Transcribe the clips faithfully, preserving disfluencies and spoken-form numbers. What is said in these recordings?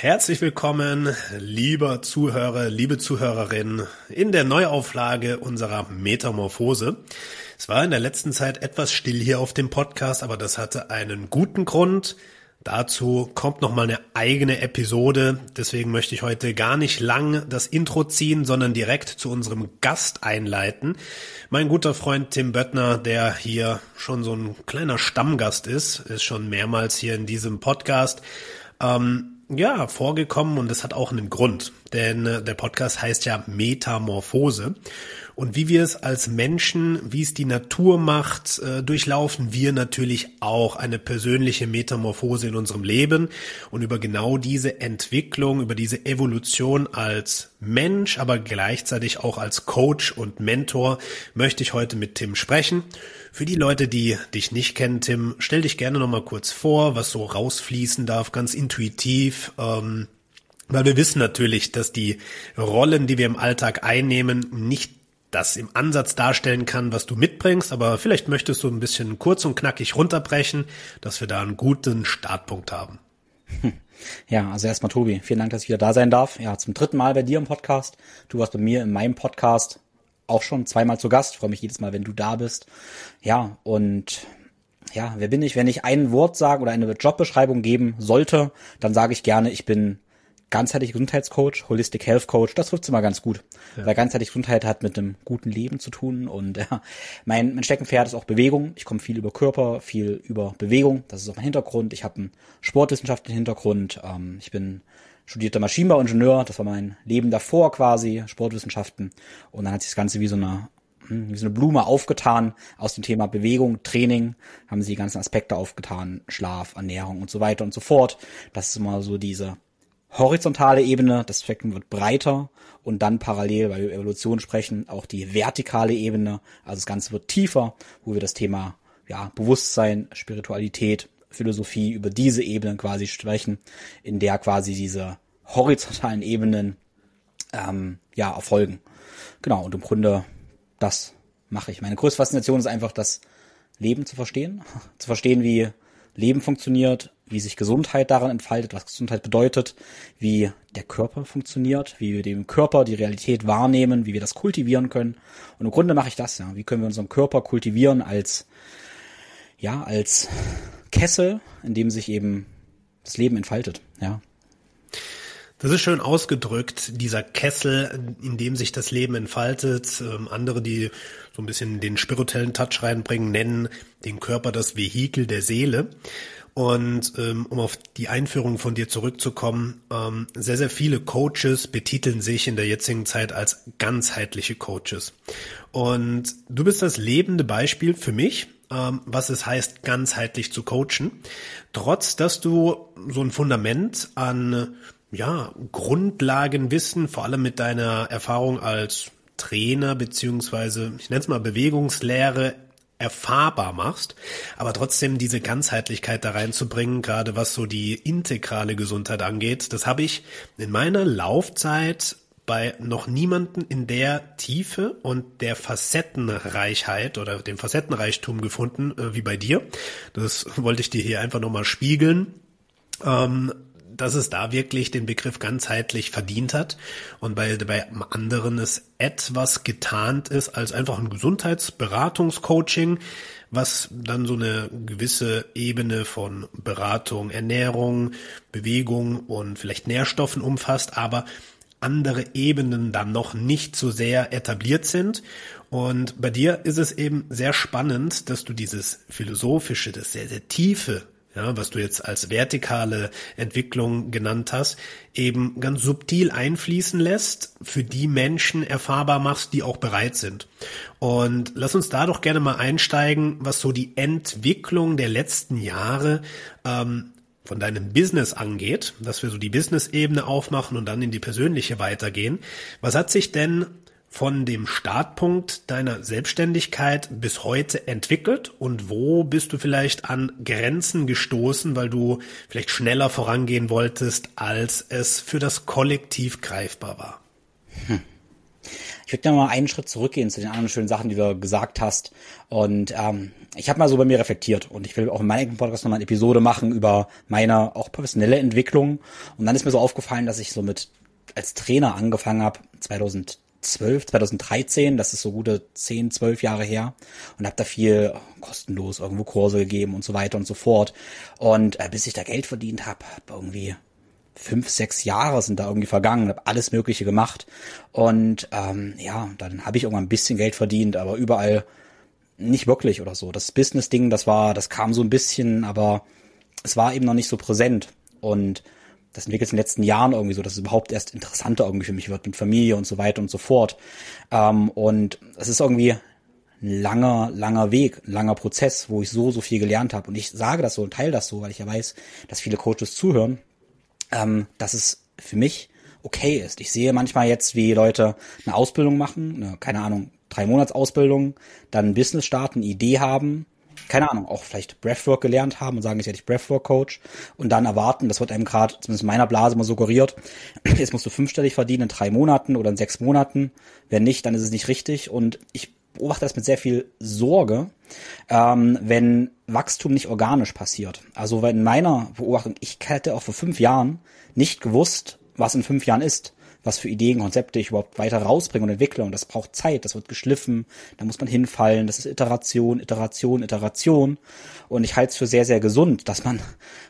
Herzlich willkommen, lieber Zuhörer, liebe Zuhörerin, in der Neuauflage unserer Metamorphose. Es war in der letzten Zeit etwas still hier auf dem Podcast, aber das hatte einen guten Grund. Dazu kommt nochmal eine eigene Episode. Deswegen möchte ich heute gar nicht lang das Intro ziehen, sondern direkt zu unserem Gast einleiten. Mein guter Freund Tim Böttner, der hier schon so ein kleiner Stammgast ist, ist schon mehrmals hier in diesem Podcast. Ähm, Ja, vorgekommen und das hat auch einen Grund, denn äh, der Podcast heißt ja Metamorphose und wie wir es als Menschen, wie es die Natur macht, äh, durchlaufen wir natürlich auch eine persönliche Metamorphose in unserem Leben und über genau diese Entwicklung, über diese Evolution als Mensch, aber gleichzeitig auch als Coach und Mentor möchte ich heute mit Tim sprechen. Für die Leute, die dich nicht kennen, Tim, stell dich gerne nochmal kurz vor, was so rausfließen darf, ganz intuitiv, ähm, weil wir wissen natürlich, dass die Rollen, die wir im Alltag einnehmen, nicht das im Ansatz darstellen kann, was du mitbringst, aber vielleicht möchtest du ein bisschen kurz und knackig runterbrechen, dass wir da einen guten Startpunkt haben. Ja, also erstmal Tobi, vielen Dank, dass ich wieder da sein darf. Ja, zum dritten Mal bei dir im Podcast. Du warst bei mir in meinem Podcast auch schon zweimal zu Gast. Ich freue mich jedes Mal, wenn du da bist. Ja, und ja, wer bin ich? Wenn ich ein Wort sagen oder eine Jobbeschreibung geben sollte, dann sage ich gerne, ich bin ganzheitlicher Gesundheitscoach, Holistic Health Coach. Das trifft es immer ganz gut, ja. Weil ganzheitliche Gesundheit hat mit einem guten Leben zu tun und ja, mein, mein Steckenpferd ist auch Bewegung. Ich komme viel über Körper, viel über Bewegung. Das ist auch mein Hintergrund. Ich habe einen sportwissenschaftlichen Hintergrund. Ähm, ich bin studierter Maschinenbauingenieur, das war mein Leben davor quasi, Sportwissenschaften. Und dann hat sich das Ganze wie so eine, wie so eine Blume aufgetan aus dem Thema Bewegung, Training, haben sie die ganzen Aspekte aufgetan, Schlaf, Ernährung und so weiter und so fort. Das ist immer so diese horizontale Ebene, das Spektrum wird breiter und dann parallel, weil wir über Evolution sprechen, auch die vertikale Ebene, also das Ganze wird tiefer, wo wir das Thema ja Bewusstsein, Spiritualität, Philosophie über diese Ebenen quasi sprechen, in der quasi diese horizontalen Ebenen ähm, ja erfolgen. Genau, und im Grunde das mache ich. Meine größte Faszination ist einfach, das Leben zu verstehen, zu verstehen, wie Leben funktioniert, wie sich Gesundheit daran entfaltet, was Gesundheit bedeutet, wie der Körper funktioniert, wie wir dem Körper die Realität wahrnehmen, wie wir das kultivieren können. Und im Grunde mache ich das, ja. Wie können wir unseren Körper kultivieren als, ja, als Kessel, in dem sich eben das Leben entfaltet, ja. Das ist schön ausgedrückt, dieser Kessel, in dem sich das Leben entfaltet. Ähm, andere, die so ein bisschen den spirituellen Touch reinbringen, nennen den Körper das Vehikel der Seele. Und ähm, um auf die Einführung von dir zurückzukommen, ähm, sehr, sehr viele Coaches betiteln sich in der jetzigen Zeit als ganzheitliche Coaches. Und du bist das lebende Beispiel für mich, ähm, was es heißt, ganzheitlich zu coachen. Trotz, dass du so ein Fundament an ja, Grundlagenwissen, vor allem mit deiner Erfahrung als Trainer beziehungsweise, ich nenne es mal Bewegungslehre, erfahrbar machst, aber trotzdem diese Ganzheitlichkeit da reinzubringen, gerade was so die integrale Gesundheit angeht, das habe ich in meiner Laufzeit bei noch niemanden in der Tiefe und der Facettenreichheit oder dem Facettenreichtum gefunden, äh, wie bei dir. Das wollte ich dir hier einfach nochmal spiegeln. Ähm, dass es da wirklich den Begriff ganzheitlich verdient hat und bei, bei anderen es etwas getarnt ist als einfach ein Gesundheitsberatungscoaching, was dann so eine gewisse Ebene von Beratung, Ernährung, Bewegung und vielleicht Nährstoffen umfasst, aber andere Ebenen dann noch nicht so sehr etabliert sind. Und bei dir ist es eben sehr spannend, dass du dieses Philosophische, das sehr, sehr Tiefe, ja, was du jetzt als vertikale Entwicklung genannt hast, eben ganz subtil einfließen lässt, für die Menschen erfahrbar machst, die auch bereit sind. Und lass uns da doch gerne mal einsteigen, was so die Entwicklung der letzten Jahre ähm, von deinem Business angeht, dass wir so die Business-Ebene aufmachen und dann in die persönliche weitergehen. Was hat sich denn von dem Startpunkt deiner Selbstständigkeit bis heute entwickelt und wo bist du vielleicht an Grenzen gestoßen, weil du vielleicht schneller vorangehen wolltest, als es für das Kollektiv greifbar war? Hm. ich würde ja mal einen Schritt zurückgehen zu den anderen schönen Sachen, die du gesagt hast. Und ähm, ich habe mal so bei mir reflektiert und ich will auch in meinem eigenen Podcast nochmal eine Episode machen über meine auch professionelle Entwicklung. Und dann ist mir so aufgefallen, dass ich so mit als Trainer angefangen habe, zweitausendzwölf, zweitausenddreizehn, das ist so gute zehn, zwölf Jahre her, und habe da viel kostenlos irgendwo Kurse gegeben und so weiter und so fort. Und äh, bis ich da Geld verdient habe, hab irgendwie fünf, sechs Jahre sind da irgendwie vergangen, habe alles Mögliche gemacht. Und ähm, ja, dann habe ich irgendwann ein bisschen Geld verdient, aber überall nicht wirklich oder so. Das Business-Ding, das war, das kam so ein bisschen, aber es war eben noch nicht so präsent. Und das entwickelt sich in den letzten Jahren irgendwie so, dass es überhaupt erst interessanter irgendwie für mich wird mit Familie und so weiter und so fort. Ähm, und es ist irgendwie ein langer, langer Weg, ein langer Prozess, wo ich so, so viel gelernt habe. Und ich sage das so und teile das so, weil ich ja weiß, dass viele Coaches zuhören, ähm, dass es für mich okay ist. Ich sehe manchmal jetzt, wie Leute eine Ausbildung machen, eine, keine Ahnung, drei Monats Ausbildung, dann ein Business starten, eine Idee haben, keine Ahnung, auch vielleicht Breathwork gelernt haben und sagen, jetzt werde ich Breathwork-Coach und dann erwarten, das wird einem gerade, zumindest in meiner Blase mal suggeriert, jetzt musst du fünfstellig verdienen in drei Monaten oder in sechs Monaten. Wenn nicht, dann ist es nicht richtig. Und ich beobachte das mit sehr viel Sorge, ähm, wenn Wachstum nicht organisch passiert. Also weil in meiner Beobachtung, ich hätte auch vor fünf Jahren nicht gewusst, was in fünf Jahren ist, was für Ideen, Konzepte ich überhaupt weiter rausbringe und entwickle. Und das braucht Zeit, das wird geschliffen, da muss man hinfallen, das ist Iteration, Iteration, Iteration. Und ich halte es für sehr, sehr gesund, dass man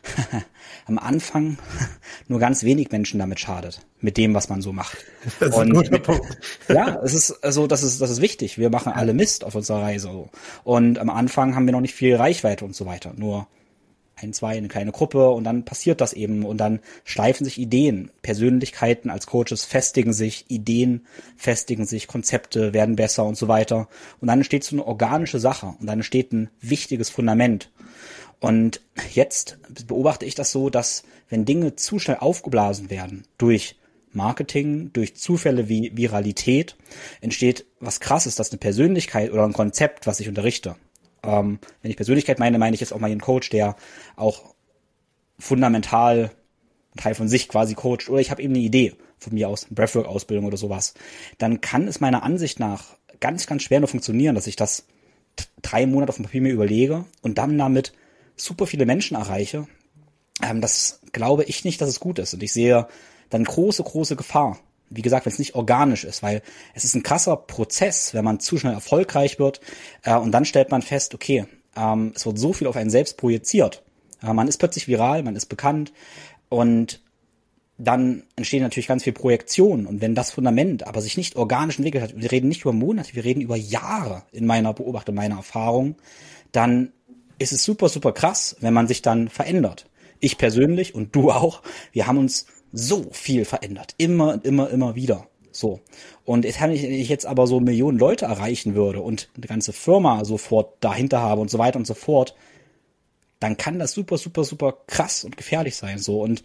am Anfang nur ganz wenig Menschen damit schadet, mit dem, was man so macht. Das ist und, ein guter Punkt. Ja, es ist also das ist das ist wichtig. Wir machen alle Mist auf unserer Reise. Und am Anfang haben wir noch nicht viel Reichweite und so weiter. Nur ein, zwei, eine kleine Gruppe und dann passiert das eben und dann schleifen sich Ideen. Persönlichkeiten als Coaches festigen sich, Ideen festigen sich, Konzepte werden besser und so weiter. Und dann entsteht so eine organische Sache und dann entsteht ein wichtiges Fundament. Und jetzt beobachte ich das so, dass wenn Dinge zu schnell aufgeblasen werden durch Marketing, durch Zufälle wie Viralität, entsteht was Krasses, dass eine Persönlichkeit oder ein Konzept, was ich unterrichte. Ähm, wenn ich Persönlichkeit meine, meine ich jetzt auch mal einen Coach, der auch fundamental einen Teil von sich quasi coacht. Oder ich habe eben eine Idee von mir aus, eine Breathwork-Ausbildung oder sowas. Dann kann es meiner Ansicht nach ganz, ganz schwer nur funktionieren, dass ich das t- drei Monate auf dem Papier mir überlege und dann damit super viele Menschen erreiche. Ähm, das glaube ich nicht, dass es gut ist. Und ich sehe dann große, große Gefahr. Wie gesagt, wenn es nicht organisch ist, weil es ist ein krasser Prozess, wenn man zu schnell erfolgreich wird äh, und dann stellt man fest, okay, ähm, es wird so viel auf einen selbst projiziert. Äh, man ist plötzlich viral, man ist bekannt und dann entstehen natürlich ganz viel Projektionen. Und wenn das Fundament aber sich nicht organisch entwickelt hat, wir reden nicht über Monate, wir reden über Jahre in meiner Beobachtung, meiner Erfahrung, dann ist es super, super krass, wenn man sich dann verändert. Ich persönlich und du auch, wir haben uns so viel verändert. Immer, immer, immer wieder. So. Und wenn ich jetzt aber so Millionen Leute erreichen würde und eine ganze Firma sofort dahinter habe und so weiter und so fort, dann kann das super, super, super krass und gefährlich sein. So. Und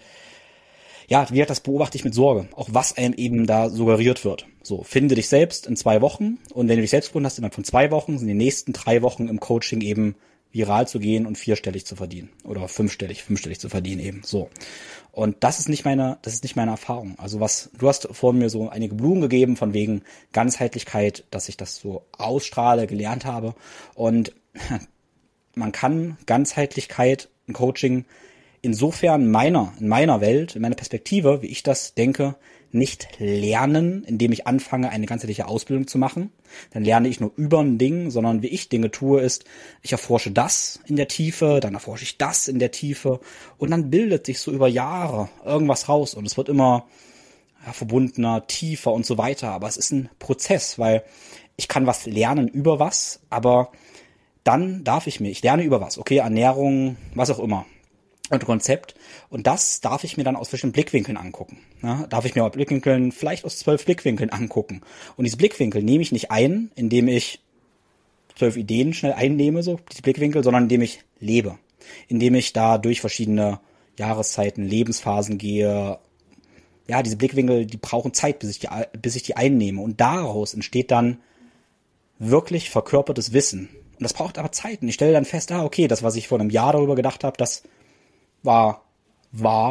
ja, wie gesagt, das beobachte ich mit Sorge. Auch was einem eben da suggeriert wird. So, finde dich selbst in zwei Wochen. Und wenn du dich selbst gefunden hast, innerhalb von zwei Wochen, sind die nächsten drei Wochen im Coaching eben viral zu gehen und vierstellig zu verdienen. Oder fünfstellig, fünfstellig zu verdienen eben. So. Und das ist nicht meine, das ist nicht meine Erfahrung. Also was, du hast vor mir so einige Blumen gegeben von wegen Ganzheitlichkeit, dass ich das so ausstrahle, gelernt habe. Und man kann Ganzheitlichkeit im Coaching insofern meiner, in meiner Welt, in meiner Perspektive, wie ich das denke, nicht lernen, indem ich anfange, eine ganzheitliche Ausbildung zu machen. Dann lerne ich nur über ein Ding, sondern wie ich Dinge tue, ist, ich erforsche das in der Tiefe, dann erforsche ich das in der Tiefe und dann bildet sich so über Jahre irgendwas raus und es wird immer ja, verbundener, tiefer und so weiter. Aber es ist ein Prozess, weil ich kann was lernen über was, aber dann darf ich mir, ich lerne über was, okay, Ernährung, was auch immer. Ein Konzept. Und das darf ich mir dann aus verschiedenen Blickwinkeln angucken. Ja, darf ich mir auch Blickwinkeln, vielleicht aus zwölf Blickwinkeln angucken. Und diese Blickwinkel nehme ich nicht ein, indem ich zwölf Ideen schnell einnehme, so diese Blickwinkel, sondern indem ich lebe. Indem ich da durch verschiedene Jahreszeiten, Lebensphasen gehe. Ja, diese Blickwinkel, die brauchen Zeit, bis ich die, bis ich die einnehme. Und daraus entsteht dann wirklich verkörpertes Wissen. Und das braucht aber Zeit. Und ich stelle dann fest, ah, okay, das, was ich vor einem Jahr darüber gedacht habe, das war wahr,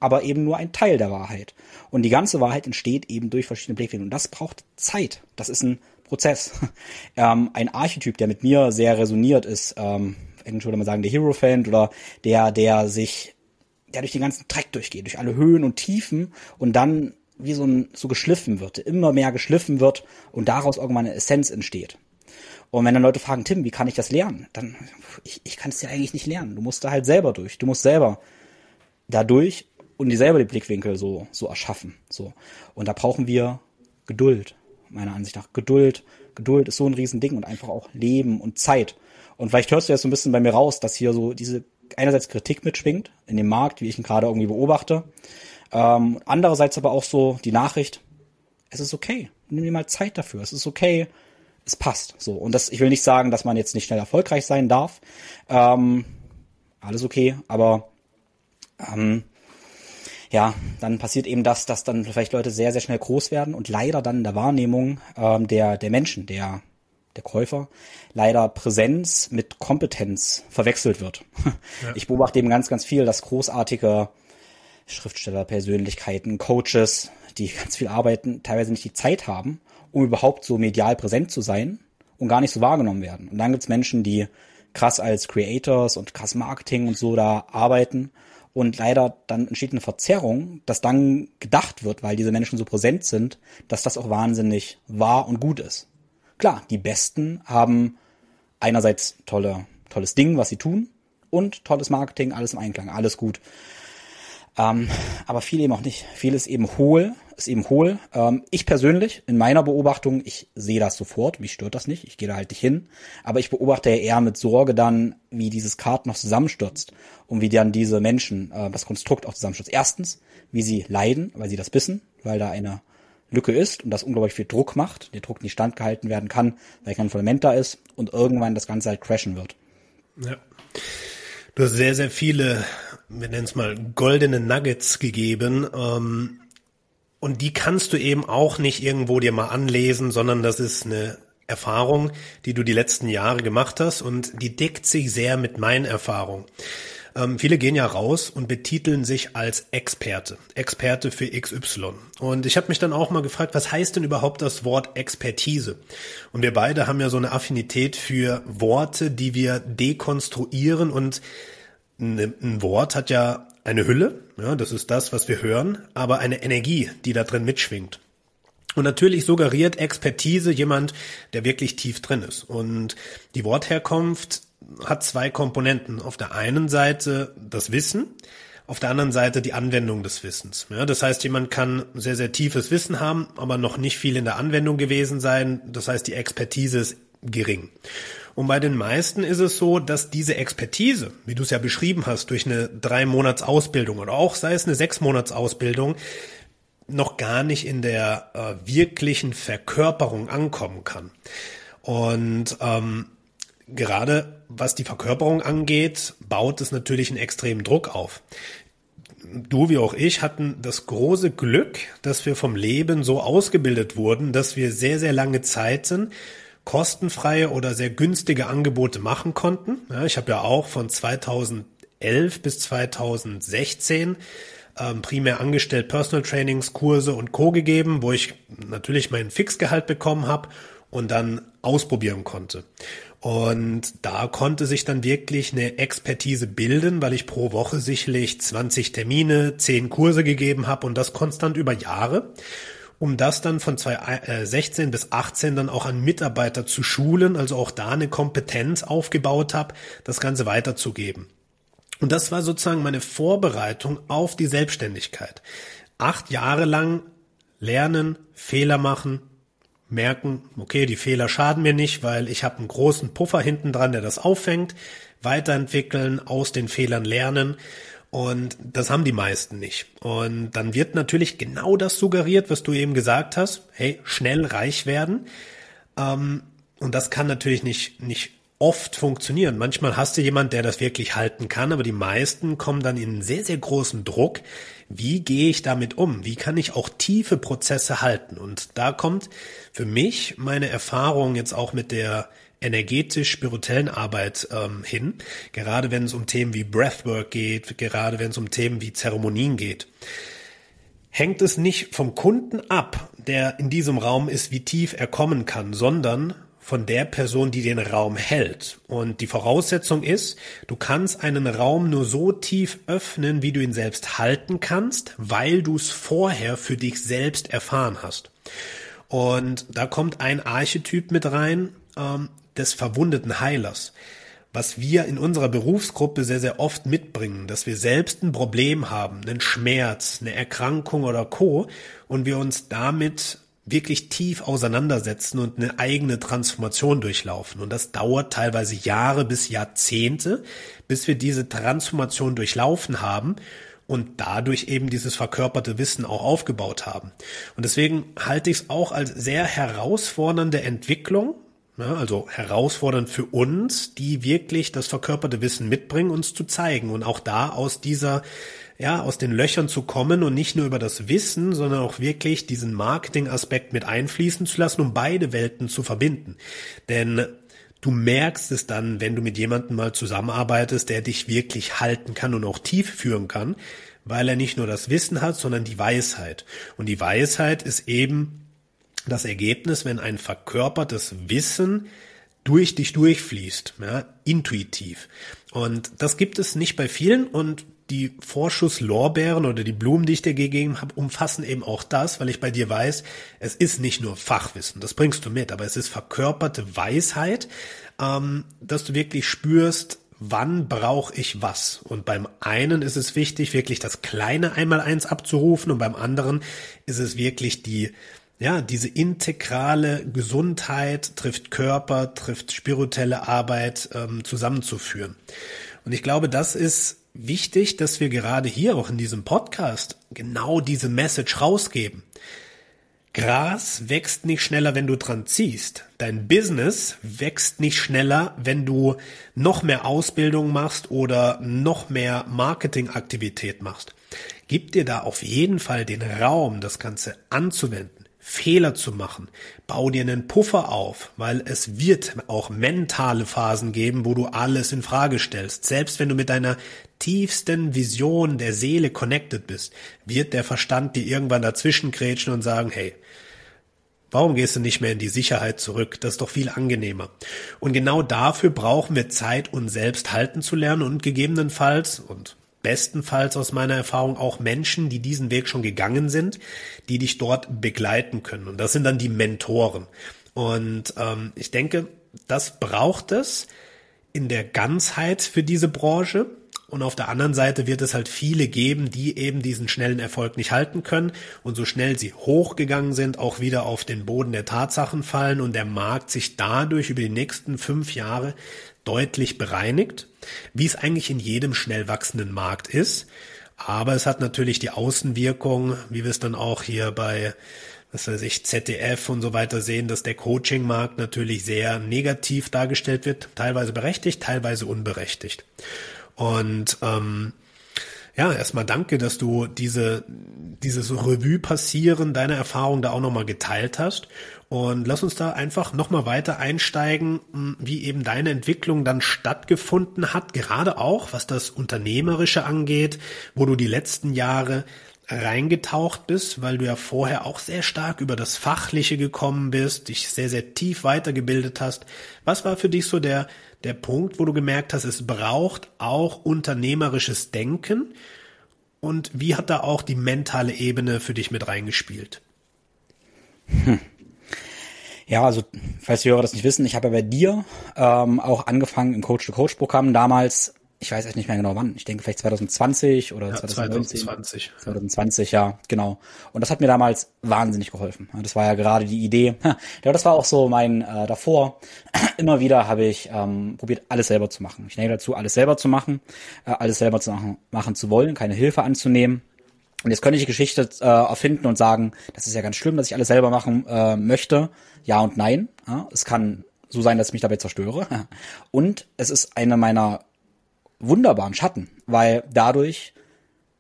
aber eben nur ein Teil der Wahrheit. Und die ganze Wahrheit entsteht eben durch verschiedene Blickwinkel. Und das braucht Zeit. Das ist ein Prozess. ähm, ein Archetyp, der mit mir sehr resoniert, ist, ähm, ich würde mal sagen, der Hierophant oder der, der sich, der durch den ganzen Dreck durchgeht, durch alle Höhen und Tiefen und dann wie so ein, so geschliffen wird, immer mehr geschliffen wird und daraus irgendwann eine Essenz entsteht. Und wenn dann Leute fragen, Tim, wie kann ich das lernen? Dann, ich, ich kann es ja eigentlich nicht lernen. Du musst da halt selber durch. Du musst selber dadurch und dir selber die Blickwinkel so, so erschaffen. So. Und da brauchen wir Geduld, meiner Ansicht nach. Geduld. Geduld ist so ein Riesending und einfach auch Leben und Zeit. Und vielleicht hörst du jetzt so ein bisschen bei mir raus, dass hier so diese einerseits Kritik mitschwingt in dem Markt, wie ich ihn gerade irgendwie beobachte. Ähm, andererseits aber auch so die Nachricht, es ist okay. Nimm dir mal Zeit dafür. Es ist okay. Es passt. So. Und das, ich will nicht sagen, dass man jetzt nicht schnell erfolgreich sein darf. Ähm, alles okay. Aber, ähm, ja, dann passiert eben das, dass dann vielleicht Leute sehr, sehr schnell groß werden und leider dann in der Wahrnehmung ähm, der der Menschen, der der Käufer, leider Präsenz mit Kompetenz verwechselt wird. Ja. Ich beobachte eben ganz, ganz viel, dass großartige Schriftsteller, Persönlichkeiten, Coaches, die ganz viel arbeiten, teilweise nicht die Zeit haben, um überhaupt so medial präsent zu sein und gar nicht so wahrgenommen werden. Und dann gibt's Menschen, die krass als Creators und krass Marketing und so da arbeiten. Und leider dann entsteht eine Verzerrung, dass dann gedacht wird, weil diese Menschen so präsent sind, dass das auch wahnsinnig wahr und gut ist. Klar, die Besten haben einerseits tolle, tolles Ding, was sie tun, und tolles Marketing, alles im Einklang, alles gut. Ähm, aber viel eben auch nicht. Viel ist eben hohl, ist eben hohl. Ähm, ich persönlich, in meiner Beobachtung, ich sehe das sofort, mich stört das nicht, ich gehe da halt nicht hin, aber ich beobachte ja eher mit Sorge dann, wie dieses Kart noch zusammenstürzt und wie dann diese Menschen, äh, das Konstrukt auch zusammenstürzt. Erstens, wie sie leiden, weil sie das wissen, weil da eine Lücke ist und das unglaublich viel Druck macht, der Druck nicht standgehalten werden kann, weil kein Fundament da ist und irgendwann das Ganze halt crashen wird. Ja. Du hast sehr, sehr viele, wir nennen es mal, goldene Nuggets gegeben, ähm, und die kannst du eben auch nicht irgendwo dir mal anlesen, sondern das ist eine Erfahrung, die du die letzten Jahre gemacht hast und die deckt sich sehr mit meinen Erfahrungen. Ähm, viele gehen ja raus und betiteln sich als Experte, Experte für X Y. Und ich habe mich dann auch mal gefragt, was heißt denn überhaupt das Wort Expertise? Und wir beide haben ja so eine Affinität für Worte, die wir dekonstruieren, und ein Wort hat ja eine Hülle, ja, das ist das, was wir hören, aber eine Energie, die da drin mitschwingt. Und natürlich suggeriert Expertise jemand, der wirklich tief drin ist. Und die Wortherkunft hat zwei Komponenten. Auf der einen Seite das Wissen, auf der anderen Seite die Anwendung des Wissens. Ja, das heißt, jemand kann sehr, sehr tiefes Wissen haben, aber noch nicht viel in der Anwendung gewesen sein. Das heißt, die Expertise ist gering. Und bei den meisten ist es so, dass diese Expertise, wie du es ja beschrieben hast, durch eine drei Monats Ausbildung oder auch sei es eine sechs Monats Ausbildung, noch gar nicht in der äh, wirklichen Verkörperung ankommen kann. Und ähm, gerade was die Verkörperung angeht, baut es natürlich einen extremen Druck auf. Du wie auch ich hatten das große Glück, dass wir vom Leben so ausgebildet wurden, dass wir sehr, sehr lange Zeiten kostenfreie oder sehr günstige Angebote machen konnten. Ja, ich habe ja auch von zweitausendelf bis zweitausendsechzehn ähm, primär angestellt Personal Trainings, Kurse und Co. gegeben, wo ich natürlich mein Fixgehalt bekommen habe und dann ausprobieren konnte. Und da konnte sich dann wirklich eine Expertise bilden, weil ich pro Woche sicherlich zwanzig Termine, zehn Kurse gegeben habe und das konstant über Jahre, um das dann von zweitausendsechzehn bis achtzehn dann auch an Mitarbeiter zu schulen, also auch da eine Kompetenz aufgebaut habe, das Ganze weiterzugeben. Und das war sozusagen meine Vorbereitung auf die Selbstständigkeit. Acht Jahre lang lernen, Fehler machen, merken, okay, die Fehler schaden mir nicht, weil ich habe einen großen Puffer hinten dran, der das auffängt, weiterentwickeln, aus den Fehlern lernen. Und das haben die meisten nicht. Und dann wird natürlich genau das suggeriert, was du eben gesagt hast. Hey, schnell reich werden. Und das kann natürlich nicht, nicht oft funktionieren. Manchmal hast du jemanden, der das wirklich halten kann, aber die meisten kommen dann in einen sehr, sehr großen Druck. Wie gehe ich damit um? Wie kann ich auch tiefe Prozesse halten? Und da kommt für mich meine Erfahrung jetzt auch mit der energetisch-spirituellen Arbeit ähm, hin, gerade wenn es um Themen wie Breathwork geht, gerade wenn es um Themen wie Zeremonien geht. Hängt es nicht vom Kunden ab, der in diesem Raum ist, wie tief er kommen kann, sondern von der Person, die den Raum hält. Und die Voraussetzung ist, du kannst einen Raum nur so tief öffnen, wie du ihn selbst halten kannst, weil du es vorher für dich selbst erfahren hast. Und da kommt ein Archetyp mit rein, ähm, des verwundeten Heilers. Was wir in unserer Berufsgruppe sehr, sehr oft mitbringen, dass wir selbst ein Problem haben, einen Schmerz, eine Erkrankung oder Co. und wir uns damit wirklich tief auseinandersetzen und eine eigene Transformation durchlaufen. Und das dauert teilweise Jahre bis Jahrzehnte, bis wir diese Transformation durchlaufen haben und dadurch eben dieses verkörperte Wissen auch aufgebaut haben. Und deswegen halte ich es auch als sehr herausfordernde Entwicklung, ja, also herausfordernd für uns, die wirklich das verkörperte Wissen mitbringen, uns zu zeigen und auch da aus dieser ja, aus den Löchern zu kommen und nicht nur über das Wissen, sondern auch wirklich diesen Marketing-Aspekt mit einfließen zu lassen, um beide Welten zu verbinden. Denn du merkst es dann, wenn du mit jemandem mal zusammenarbeitest, der dich wirklich halten kann und auch tief führen kann, weil er nicht nur das Wissen hat, sondern die Weisheit. Und die Weisheit ist eben das Ergebnis, wenn ein verkörpertes Wissen durch dich durchfließt, ja, intuitiv. Und das gibt es nicht bei vielen und die Vorschusslorbeeren oder die Blumen, die ich dir gegeben habe, umfassen eben auch das, weil ich bei dir weiß, es ist nicht nur Fachwissen, das bringst du mit, aber es ist verkörperte Weisheit, ähm, dass du wirklich spürst, wann brauche ich was. Und beim einen ist es wichtig, wirklich das kleine Einmaleins abzurufen und beim anderen ist es wirklich die Ja, diese integrale Gesundheit trifft Körper, trifft spirituelle Arbeit ähm, zusammenzuführen. Und ich glaube, das ist wichtig, dass wir gerade hier auch in diesem Podcast genau diese Message rausgeben. Gras wächst nicht schneller, wenn du dran ziehst. Dein Business wächst nicht schneller, wenn du noch mehr Ausbildung machst oder noch mehr Marketingaktivität machst. Gib dir da auf jeden Fall den Raum, das Ganze anzuwenden. Fehler zu machen. Bau dir einen Puffer auf, weil es wird auch mentale Phasen geben, wo du alles in Frage stellst. Selbst wenn du mit deiner tiefsten Vision der Seele connected bist, wird der Verstand dir irgendwann dazwischen grätschen und sagen, hey, warum gehst du nicht mehr in die Sicherheit zurück? Das ist doch viel angenehmer. Und genau dafür brauchen wir Zeit, uns selbst halten zu lernen und gegebenenfalls und bestenfalls aus meiner Erfahrung auch Menschen, die diesen Weg schon gegangen sind, die dich dort begleiten können. Und das sind dann die Mentoren. Und ähm, ich denke, das braucht es in der Ganzheit für diese Branche. Und auf der anderen Seite wird es halt viele geben, die eben diesen schnellen Erfolg nicht halten können und so schnell sie hochgegangen sind, auch wieder auf den Boden der Tatsachen fallen und der Markt sich dadurch über die nächsten fünf Jahre deutlich bereinigt, wie es eigentlich in jedem schnell wachsenden Markt ist. Aber es hat natürlich die Außenwirkung, wie wir es dann auch hier bei, was weiß ich, Z D F und so weiter sehen, dass der Coaching-Markt natürlich sehr negativ dargestellt wird, teilweise berechtigt, teilweise unberechtigt. Und ähm, ja, erstmal danke, dass du diese dieses Revue passieren deiner Erfahrung da auch nochmal geteilt hast. Und lass uns da einfach nochmal weiter einsteigen, wie eben deine Entwicklung dann stattgefunden hat, gerade auch, was das Unternehmerische angeht, wo du die letzten Jahre reingetaucht bist, weil du ja vorher auch sehr stark über das Fachliche gekommen bist, dich sehr, sehr tief weitergebildet hast. Was war für dich so der, der Punkt, wo du gemerkt hast, es braucht auch unternehmerisches Denken? Und wie hat da auch die mentale Ebene für dich mit reingespielt? Hm. Ja, also falls die Hörer das nicht wissen, ich habe ja bei dir ähm, auch angefangen im Coach-to-Coach-Programm damals, ich weiß echt nicht mehr genau wann, ich denke vielleicht zwanzig zwanzig oder ja, zwanzig neunzehn. zwanzig zwanzig. zwanzig zwanzig, ja, genau. Und das hat mir damals wahnsinnig geholfen. Das war ja gerade die Idee. Ja, das war auch so mein äh, davor. Immer wieder habe ich ähm, probiert, alles selber zu machen. Ich neige dazu, alles selber zu machen, äh, alles selber zu machen, machen zu wollen, keine Hilfe anzunehmen. Und jetzt könnte ich die Geschichte äh, erfinden und sagen, das ist ja ganz schlimm, dass ich alles selber machen äh, möchte. Ja und nein. Ja, es kann so sein, dass ich mich dabei zerstöre. Und es ist eine meiner wunderbaren Schatten, weil dadurch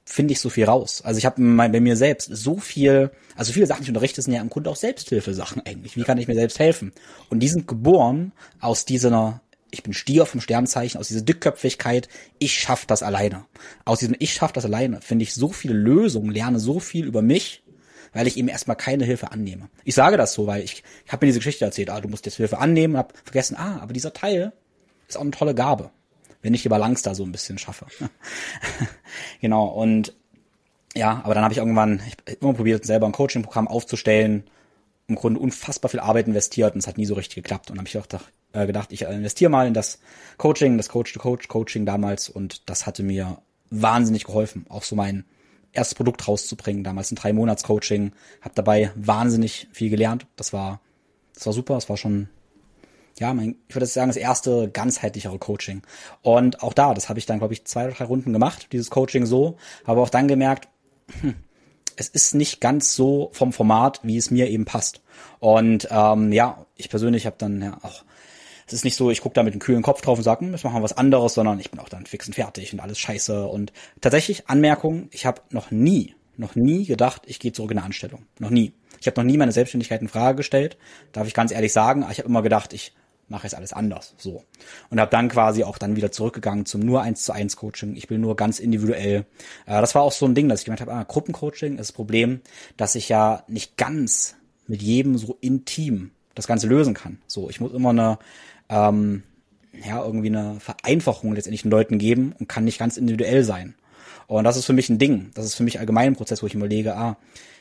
finde ich so viel raus. Also ich habe bei mir selbst so viel, also viele Sachen, die ich unterrichte, sind ja im Grunde auch Selbsthilfesachen eigentlich. Wie kann ich mir selbst helfen? Und die sind geboren aus dieser, ich bin Stier vom Sternzeichen, aus dieser Dickköpfigkeit, ich schaff das alleine. Aus diesem ich schaff das alleine finde ich so viele Lösungen, lerne so viel über mich, weil ich eben erstmal keine Hilfe annehme. Ich sage das so, weil ich, ich habe mir diese Geschichte erzählt, ah, du musst jetzt Hilfe annehmen, und habe vergessen, ah, aber dieser Teil ist auch eine tolle Gabe, wenn ich die Balance da so ein bisschen schaffe. Genau, und ja, aber dann habe ich irgendwann, ich hab immer probiert, selber ein Coaching-Programm aufzustellen, im Grunde unfassbar viel Arbeit investiert und es hat nie so richtig geklappt. Und dann habe ich auch gedacht, äh, gedacht, ich investiere mal in das Coaching, das Coach-to-Coach-Coaching damals und das hatte mir wahnsinnig geholfen, auch so mein erstes Produkt rauszubringen, damals ein drei Monats Coaching, habe dabei wahnsinnig viel gelernt. Das war, das war super, das war schon, ja, mein, ich würde sagen, das erste ganzheitlichere Coaching. Und auch da, das habe ich dann, glaube ich, zwei oder drei Runden gemacht, dieses Coaching so, habe auch dann gemerkt, hm, es ist nicht ganz so vom Format, wie es mir eben passt. Und ähm, ja, ich persönlich habe dann ja auch, es ist nicht so, ich gucke da mit einem kühlen Kopf drauf und sage, hm, jetzt machen wir was anderes, sondern ich bin auch dann fix und fertig und alles scheiße. Und tatsächlich, Anmerkung, ich habe noch nie, noch nie gedacht, ich gehe zurück in eine Anstellung. Noch nie. Ich habe noch nie meine Selbstständigkeit in Frage gestellt, darf ich ganz ehrlich sagen. Ich habe immer gedacht, ich mache jetzt alles anders. So. Und habe dann quasi auch dann wieder zurückgegangen zum nur eins zu eins Coaching. Ich will nur ganz individuell. Äh, das war auch so ein Ding, dass ich gemerkt habe, ah, Gruppencoaching ist das Problem, dass ich ja nicht ganz mit jedem so intim das Ganze lösen kann. So, ich muss immer eine ähm, ja, irgendwie eine Vereinfachung letztendlich den Leuten geben und kann nicht ganz individuell sein. Und das ist für mich ein Ding. Das ist für mich allgemein ein Prozess, wo ich überlege, ah,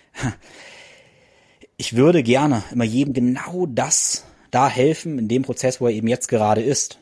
ich würde gerne immer jedem genau das da helfen, in dem Prozess, wo er eben jetzt gerade ist.